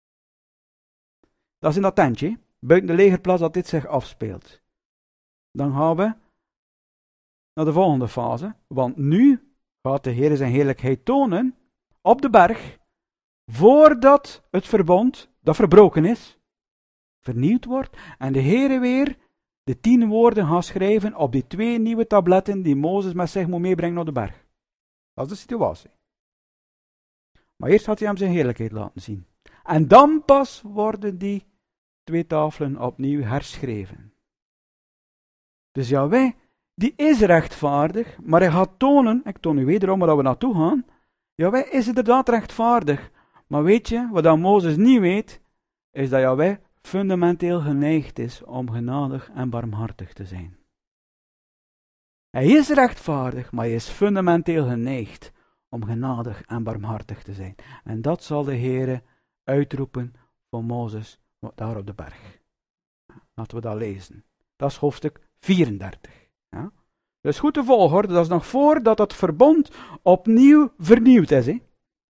Dat is in dat tentje, buiten de legerplaats dat dit zich afspeelt. Dan gaan we naar de volgende fase. Want nu gaat de Heer zijn heerlijkheid tonen op de berg, voordat het verbond, dat verbroken is, vernieuwd wordt. En de Heer weer de tien woorden gaat schrijven op die twee nieuwe tabletten die Mozes met zich moet meebrengen op de berg. Dat is de situatie. Maar eerst had hij hem zijn heerlijkheid laten zien. En dan pas worden die twee tafelen opnieuw herschreven. Dus Yahweh, die is rechtvaardig, maar hij gaat tonen, ik toon u wederom waar we naartoe gaan, Yahweh is inderdaad rechtvaardig. Maar weet je, wat dan Mozes niet weet, is dat Yahweh fundamenteel geneigd is om genadig en barmhartig te zijn. Hij is rechtvaardig, maar hij is fundamenteel geneigd om genadig en barmhartig te zijn. En dat zal de Heere uitroepen voor Mozes daar op de berg. Laten we dat lezen. Dat is hoofdstuk vierendertig. Ja? Dus goed de volgorde, dat is nog voordat het verbond opnieuw vernieuwd is. Hè?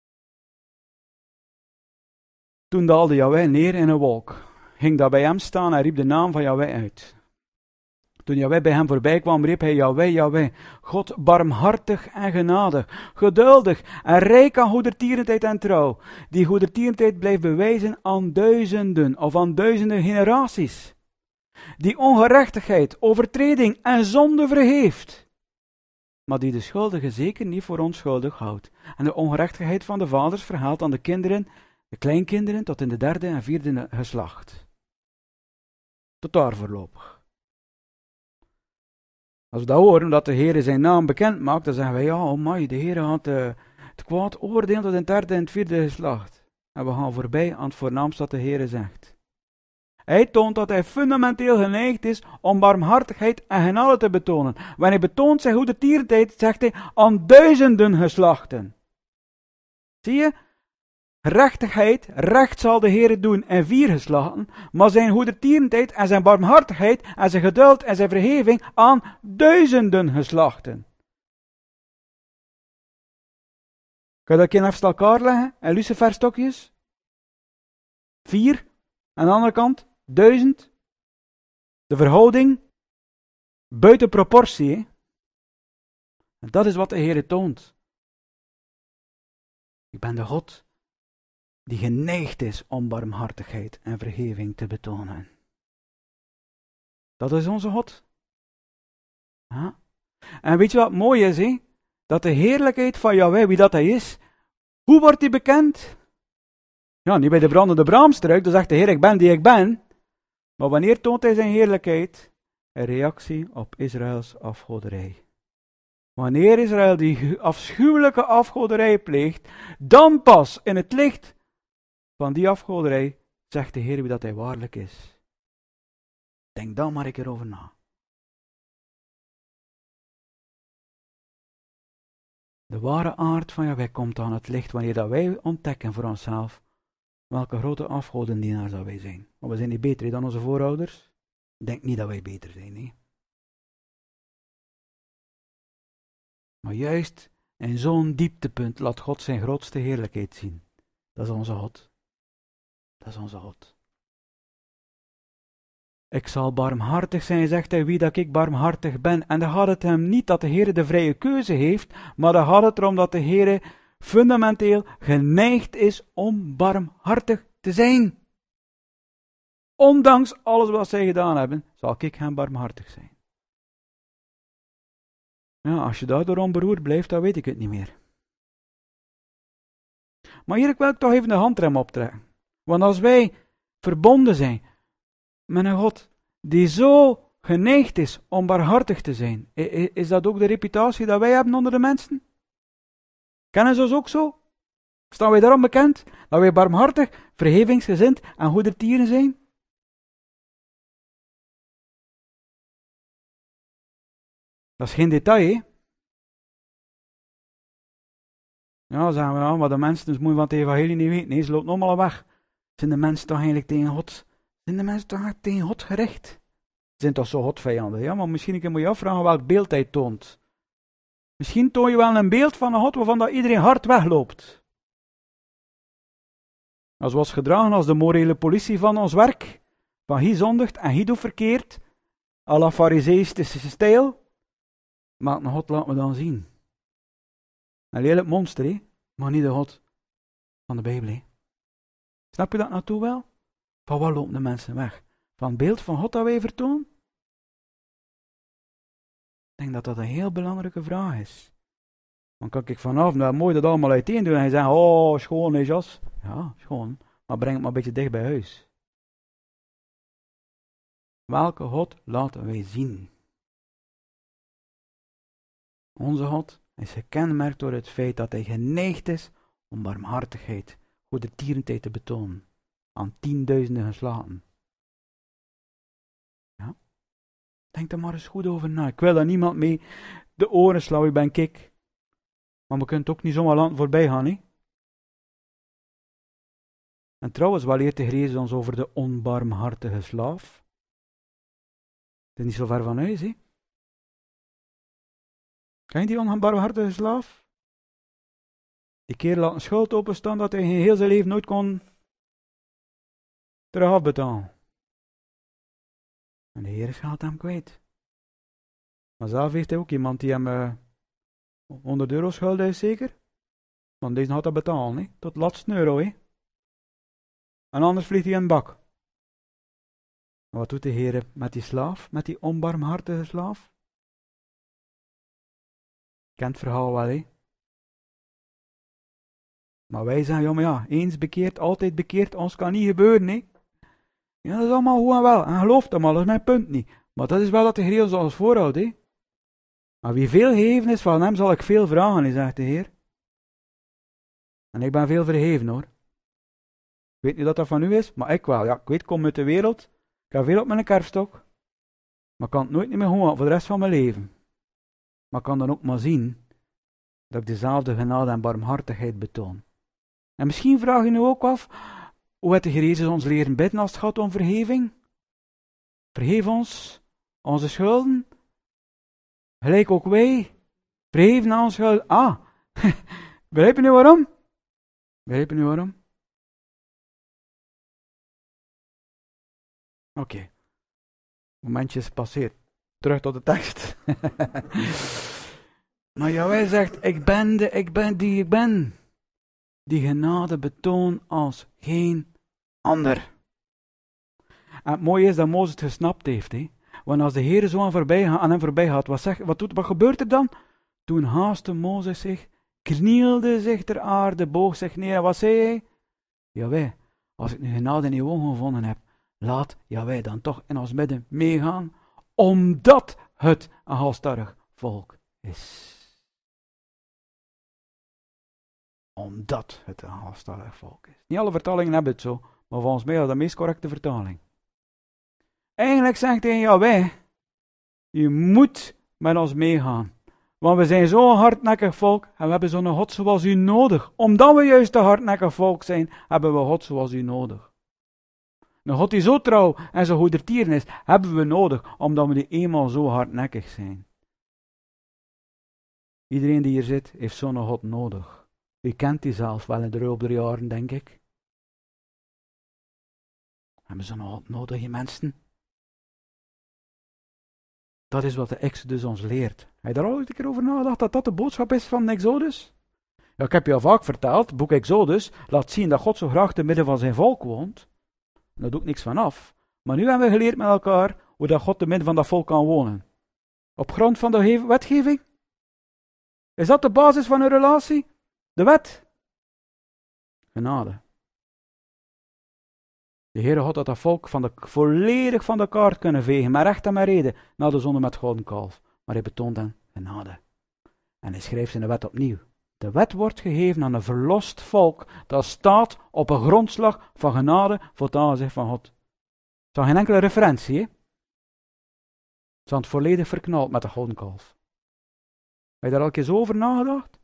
Toen daalde Yahweh neer in een wolk. Ging daar bij hem staan en riep de naam van Yahweh uit. Toen Yahweh bij hem voorbij kwam, riep hij Yahweh, Yahweh, God barmhartig en genadig, geduldig en rijk aan goedertierenheid en trouw, die goedertierenheid blijft bewijzen aan duizenden of aan duizenden generaties, die ongerechtigheid, overtreding en zonde vergeeft, maar die de schuldige zeker niet voor onschuldig houdt, en de ongerechtigheid van de vaders verhaalt aan de kinderen, de kleinkinderen, tot in de derde en vierde geslacht. Tot daar voorlopig. Als we dat horen, dat de Heer zijn naam bekend maakt, dan zeggen wij, ja, oh my, de Heer had uh, het kwaad oordeel tot in het derde en het vierde geslacht. En we gaan voorbij aan het voornaamste dat de Heer zegt. Hij toont dat hij fundamenteel geneigd is om barmhartigheid en genade te betonen. Wanneer hij betoont zijn goedertierenheid, zegt hij aan duizenden geslachten. Zie je? Gerechtigheid, recht zal de Heer doen in vier geslachten, maar zijn goedertierenheid en zijn barmhartigheid en zijn geduld en zijn vergeving aan duizenden geslachten. Kun je dat even naast elkaar leggen? En luciferstokjes? Vier. Aan de andere kant, duizend. De verhouding buiten proportie. Hè? En dat is wat de Heer toont. Ik ben de God die geneigd is om barmhartigheid en vergeving te betonen. Dat is onze God. Ja. En weet je wat mooi is, hè? Dat de heerlijkheid van Yahweh, wie dat hij is, hoe wordt die bekend? Ja, niet bij de brandende braamstruik, dan zegt de Heer, ik ben die ik ben. Maar wanneer toont hij zijn heerlijkheid? Een reactie op Israëls afgoderij. Wanneer Israël die afschuwelijke afgoderij pleegt, dan pas in het licht van die afgoderij zegt de Heer wie dat hij waarlijk is. Denk dan maar een keer over na. De ware aard van Yahweh komt aan het licht wanneer dat wij ontdekken voor onszelf welke grote afgodendienaar dat wij zijn. Maar we zijn niet beter dan onze voorouders. Ik denk niet dat wij beter zijn, nee. Maar juist in zo'n dieptepunt laat God zijn grootste heerlijkheid zien. Dat is onze God. Dat is onze God. Ik zal barmhartig zijn, zegt hij, wie dat ik barmhartig ben. En dan gaat het hem niet dat de Heer de vrije keuze heeft, maar dan gaat het erom dat de Heer fundamenteel geneigd is om barmhartig te zijn. Ondanks alles wat zij gedaan hebben, zal ik hem barmhartig zijn. Ja, als je daardoor onberoerd blijft, dan weet ik het niet meer. Maar hier wil ik toch even de handrem optrekken. Want als wij verbonden zijn met een God die zo geneigd is om barmhartig te zijn, is dat ook de reputatie dat wij hebben onder de mensen? Kennen ze ons ook zo? Staan wij daarom bekend dat wij barmhartig, vergevingsgezind en goedertieren zijn? Dat is geen detail, hè? Ja, zeggen we, ja, maar de mensen dus moeten van het evangelie niet weten. Nee, ze lopen allemaal weg. Zijn de mensen toch eigenlijk tegen God? Zijn de mensen toch eigenlijk tegen God gericht? Ze zijn toch zo Godvijanden? Ja, maar misschien moet je afvragen welk beeld hij toont. Misschien toon je wel een beeld van een God waarvan dat iedereen hard wegloopt. Als we ons gedragen als de morele politie van ons werk, van hij zondigt en hij doet verkeerd, à la fariseïstische stijl, maar een God laat me dan zien. Een lelijk monster, hè? Maar niet de God van de Bijbel. Hè? Snap je dat naartoe wel? Van waar lopen de mensen weg? Van het beeld van God dat wij vertonen? Ik denk dat dat een heel belangrijke vraag is. Dan kan ik vanaf, nou mooi dat allemaal uiteen doen en hij zegt, oh, schoon is jas. Ja, schoon, maar breng het maar een beetje dicht bij huis. Welke God laten wij zien? Onze God is gekenmerkt door het feit dat hij geneigd is om barmhartigheid, goedertierenheid te betonen aan tienduizenden geslagen. Ja? Denk er maar eens goed over na. Ik wil daar niemand mee de oren slaan, ik ben kik. Maar we kunnen het ook niet zomaar laten voorbij gaan, hè? En trouwens, wat leert de Jezus ons over de onbarmhartige slaaf? Het is niet zo ver van huis, hè? Ken je die onbarmhartige slaaf? Die kerel had een schuld openstaan dat hij heel zijn leven nooit kon terug afbetalen. En de Heer gaat hem kwijt. Maar zelf heeft hij ook iemand die hem uh, honderd euro schuldig is, zeker? Want deze had dat betalen, hè? Tot laatste euro, hè? En anders vliegt hij in een bak. En wat doet de Heer met die slaaf, met die onbarmhartige slaaf? Kent het verhaal wel, hè? Maar wij zeggen, ja, maar ja, eens bekeerd, altijd bekeerd, ons kan niet gebeuren, hè? Ja, dat is allemaal goed en wel. En geloof dat maar, dat is mijn punt niet. Maar dat is wel dat de Heer ons voorhoudt, hè? Maar wie veel gegeven is, van hem zal ik veel vragen, zegt de Heer. En ik ben veel vergeven, hoor. Ik weet niet dat dat van u is, maar ik wel. Ja, ik weet, ik kom uit de wereld. Ik heb veel op mijn kerfstok. Maar ik kan het nooit meer gewoon voor de rest van mijn leven. Maar ik kan dan ook maar zien dat ik dezelfde genade en barmhartigheid betoon. En misschien vraag je nu ook af, hoe heeft de Heer Jezus ons leren bidden als het gaat om vergeving? Vergeef ons onze schulden. Gelijk ook wij. Vergeven aan onze schulden. Ah, begrijp je nu waarom? Begrijp je nu waarom? Oké. Okay. Momentje is passeerd. Terug tot de tekst. Maar Jahweh zegt, ik ben de, ik ben die ik ben. Die genade betoon als geen ander. En het mooie is dat Mozes het gesnapt heeft. Hè? Want als de Heer zo aan, voorbij, aan hem voorbij gaat, wat, zeg, wat, doet, wat gebeurt er dan? Toen haastte Mozes zich, knielde zich ter aarde, boog zich neer. En wat zei hij? Jahweh, als ik nu genade in uw ogen gevonden heb, laat Jahweh dan toch in ons midden meegaan, omdat het een halstarrig volk is. Omdat het een halstarrig volk is. Niet alle vertalingen hebben het zo, maar volgens mij is dat de meest correcte vertaling. Eigenlijk zegt hij, Jahweh, je moet met ons meegaan. Want we zijn zo'n hardnekkig volk en we hebben zo'n God zoals u nodig. Omdat we juist een hardnekkig volk zijn, hebben we God zoals u nodig. Een God die zo trouw en zo goedertieren is, hebben we nodig, omdat we die eenmaal zo hardnekkig zijn. Iedereen die hier zit, heeft zo'n God nodig. U kent die zelf wel in de loop der jaren, denk ik. Hebben ze nog wat nodig, je mensen? Dat is wat de Exodus ons leert. Heb je daar al een keer over nagedacht, dat dat de boodschap is van de Exodus? Ja, ik heb je al vaak verteld, het boek Exodus laat zien dat God zo graag te midden van zijn volk woont. Daar doe ik niks van af. Maar nu hebben we geleerd met elkaar hoe dat God te midden van dat volk kan wonen. Op grond van de wetgeving? Is dat de basis van een relatie? De wet? Genade. De Heere God had dat volk van de, volledig van de kaart kunnen vegen, met recht en met reden, na de zonde met gouden kalf. Maar hij betoont hen genade. En hij schrijft in de wet opnieuw. De wet wordt gegeven aan een verlost volk, dat staat op een grondslag van genade voor het aangezicht van God. Het is geen enkele referentie, hè? Ze had het volledig verknald met de gouden kalf. Heb je daar al een keer zo over nagedacht?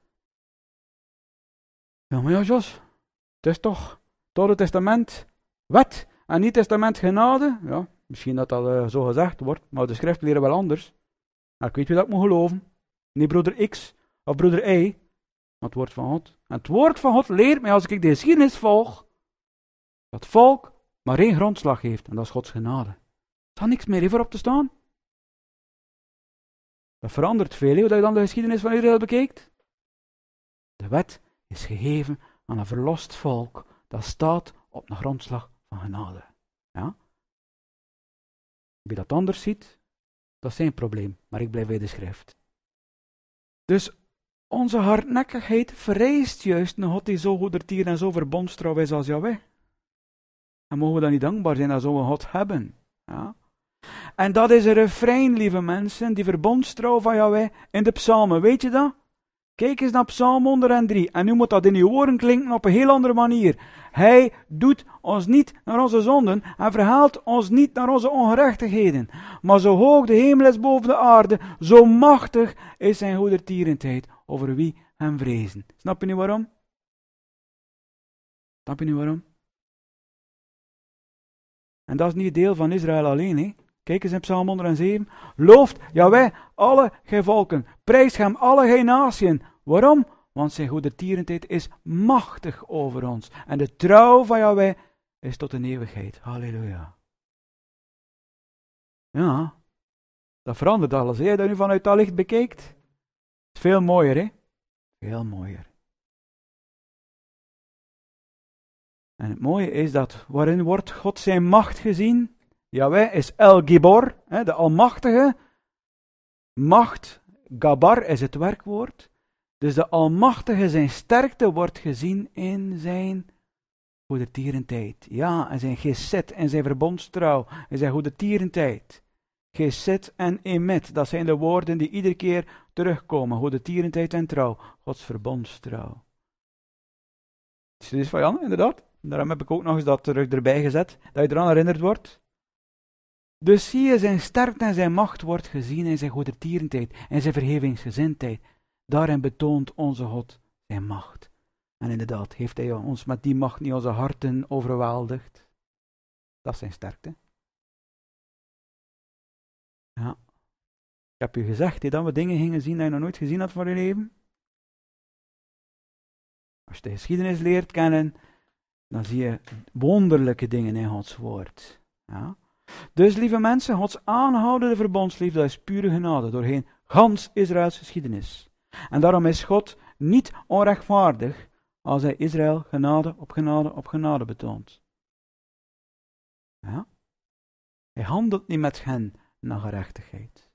Ja, maar ja, Jos, het is toch het Oude Testament wet en niet Testament genade? Ja, misschien dat dat uh, zo gezegd wordt, maar de schrift leren wel anders. Maar ik weet wie dat ik moet geloven. Niet broeder X of broeder Y, maar het woord van God. En het woord van God leert mij, als ik de geschiedenis volg, dat het volk maar één grondslag heeft, en dat is Gods genade. Er staat niks meer voor op te staan. Dat verandert veel, hoe je dan de geschiedenis van Israël bekijkt. De wet is gegeven aan een verlost volk, dat staat op een grondslag van genade. Ja? Wie dat anders ziet, dat is zijn probleem, maar ik blijf bij de schrift. Dus onze hardnekkigheid vereist juist een God die zo goedertier en zo verbondstrouw is als Yahweh. En mogen we dan niet dankbaar zijn dat we zo'n God hebben. Ja? En dat is een refrein, lieve mensen, die verbondstrouw van Yahweh in de psalmen. Weet je dat? Kijk eens naar Psalm honderddrie. En nu moet dat in uw oren klinken op een heel andere manier. Hij doet ons niet naar onze zonden en verhaalt ons niet naar onze ongerechtigheden. Maar zo hoog de hemel is boven de aarde, zo machtig is zijn goedertierenheid over wie hem vrezen. Snap je nu waarom? Snap je nu waarom? En dat is niet deel van Israël alleen, hè? Kijk eens in Psalm honderdzeven. Looft Jahweh alle gij volken. Prijs hem alle gij natieën. Waarom? Want zijn goedertierenheid is machtig over ons. En de trouw van Jahweh is tot een eeuwigheid. Halleluja. Ja, dat verandert alles. Als je dat nu vanuit dat licht bekijkt, is veel mooier, hè? Veel mooier. En het mooie is dat, waarin wordt God zijn macht gezien? Jahweh is El Gibor, de Almachtige. Macht, Gabar is het werkwoord. Dus de Almachtige, zijn sterkte wordt gezien in zijn goedertierenheid. Ja, en zijn geset en zijn verbondstrouw, en zijn goedertierenheid. Geset en emet, dat zijn de woorden die iedere keer terugkomen. Goedertierenheid en trouw, Gods verbondstrouw. Studies van Jan, inderdaad. Daarom heb ik ook nog eens dat terug erbij gezet, dat je eraan herinnerd wordt. Dus zie je, zijn sterkte en zijn macht wordt gezien in zijn goedertierenheid en zijn vergevingsgezindheid. Daarin betoont onze God zijn macht. En inderdaad, heeft hij ons met die macht niet onze harten overweldigd. Dat is zijn sterkte. Ja. Ik heb u gezegd dat we dingen gingen zien die je nog nooit gezien had voor je leven. Als je de geschiedenis leert kennen, dan zie je wonderlijke dingen in Gods woord. Ja. Dus, lieve mensen, Gods aanhoudende verbondsliefde is pure genade doorheen gans Israëls geschiedenis. En daarom is God niet onrechtvaardig als hij Israël genade op genade op genade betoont. Ja? Hij handelt niet met hen naar gerechtigheid.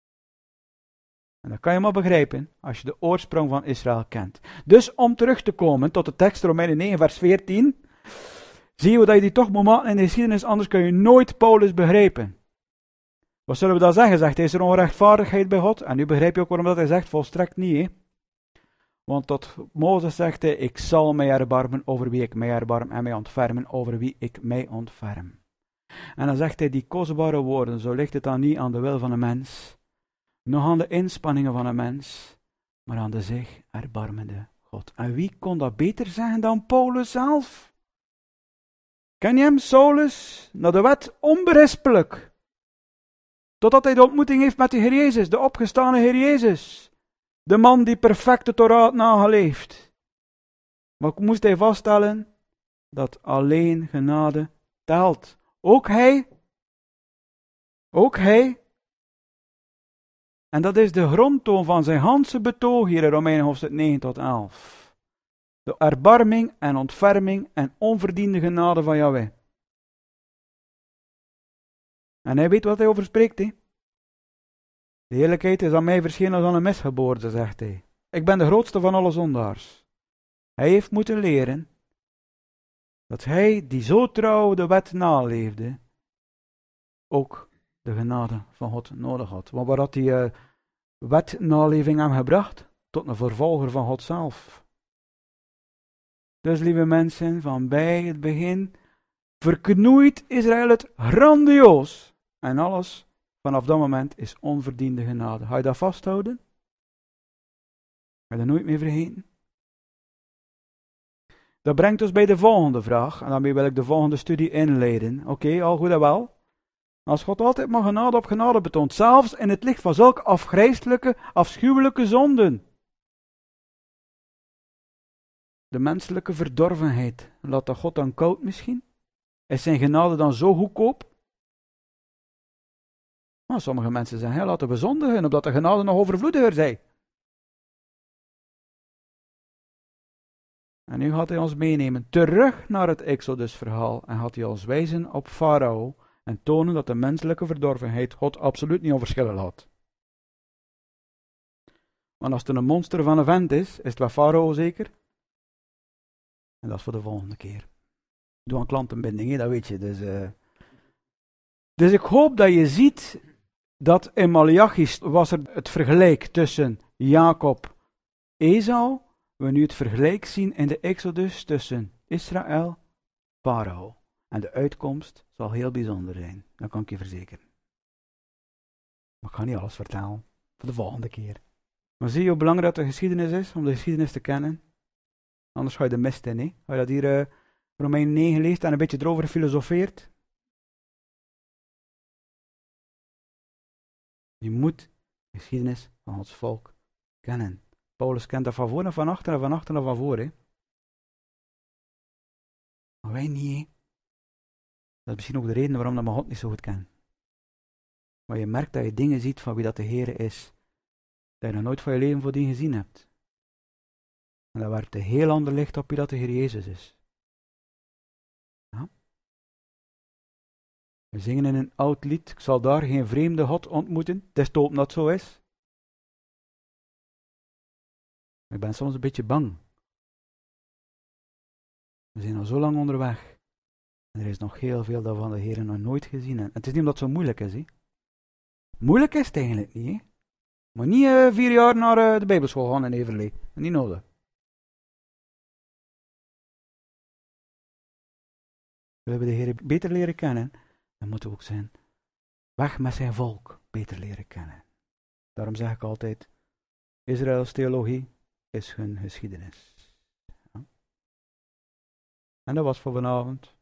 En dat kan je maar begrijpen als je de oorsprong van Israël kent. Dus om terug te komen tot de tekst Romeinen negen vers veertien... zie je dat je die toch moet maken in de geschiedenis, anders kun je nooit Paulus begrijpen. Wat zullen we dan zeggen? Zegt hij, is er onrechtvaardigheid bij God? En nu begrijp je ook waarom dat hij zegt, volstrekt niet. Hè? Want tot Mozes zegt hij, ik zal mij erbarmen over wie ik mij erbarm en mij ontfermen over wie ik mij ontferm. En dan zegt hij die kostbare woorden, zo ligt het dan niet aan de wil van een mens, nog aan de inspanningen van een mens, maar aan de zich erbarmende God. En wie kon dat beter zeggen dan Paulus zelf? Ken je hem, Saulus, naar de wet onberispelijk. Totdat hij de ontmoeting heeft met de Heer Jezus, de opgestane Heer Jezus. De man die perfecte Torah had nageleefd. Maar moest hij vaststellen dat alleen genade telt. Ook hij. Ook hij. En dat is de grondtoon van zijn ganse betoog hier in Romeinen hoofdstuk negen tot elf. De erbarming en ontferming en onverdiende genade van Yahweh. En hij weet wat hij over spreekt. He. De heerlijkheid is aan mij verschenen als aan een misgeboorte, zegt hij. ik ben de grootste van alle zondaars. Hij heeft moeten leren dat hij, die zo trouw de wet naleefde, ook de genade van God nodig had. Want waar had die uh, wetnaleving hem gebracht? Tot een vervolger van God zelf. Dus lieve mensen, van bij het begin verknoeit Israël het grandioos. En alles vanaf dat moment is onverdiende genade. Ga je dat vasthouden? Ga je dat nooit meer vergeten? Dat brengt ons bij de volgende vraag. En daarmee wil ik de volgende studie inleiden. Oké, okay, al goed en wel. Als God altijd maar genade op genade betoont, zelfs in het licht van zulke afgrijselijke, afschuwelijke zonden. De menselijke verdorvenheid, laat dat God dan koud misschien? Is zijn genade dan zo goedkoop? Nou, sommige mensen zeggen, ja, laten we zondigen, opdat de genade nog overvloediger zij. En nu gaat hij ons meenemen terug naar het Exodus-verhaal en gaat hij ons wijzen op Farao en tonen dat de menselijke verdorvenheid God absoluut niet onverschillig laat. Want als het een monster van een vent is, is het wel Farao zeker? En dat is voor de volgende keer. Doe aan klantenbinding, hè? Dat weet je. Dus, uh... dus ik hoop dat je ziet dat in Maleachi was er het vergelijk tussen Jacob en Esau. We nu het vergelijk zien in de Exodus tussen Israël en Farao. En de uitkomst zal heel bijzonder zijn. Dat kan ik je verzekeren. Maar ik ga niet alles vertellen. Voor de volgende keer. Maar zie je hoe belangrijk de geschiedenis is? Om de geschiedenis te kennen. Anders ga je de mist in. Hè? Ga je dat hier uh, Romein negen leest en een beetje erover filosofeert. Je moet de geschiedenis van Gods volk kennen. Paulus kent dat van voor en van achter en van achter en van voor. Hè? Maar wij niet. Hè? Dat is misschien ook de reden waarom dat we God niet zo goed kennen. Maar je merkt dat je dingen ziet van wie dat de Heer is. Dat je nog nooit van je leven voordien gezien hebt. En dat werpt een heel ander licht op wie dat de Heer Jezus is. Ja? We zingen in een oud lied, ik zal daar geen vreemde God ontmoeten. Het is te hopen dat het zo is. Ik ben soms een beetje bang. We zijn al zo lang onderweg. En er is nog heel veel dat we van de Heer nog nooit gezien hebben. En het is niet omdat het zo moeilijk is. Hè? Moeilijk is het eigenlijk niet. Hè? Maar niet uh, vier jaar naar uh, de Bijbelschool gaan in Everlee. Niet nodig. Willen we de Heer beter leren kennen, dan moeten we ook zijn weg met zijn volk beter leren kennen. Daarom zeg ik altijd, Israëls theologie is hun geschiedenis. Ja. En dat was voor vanavond.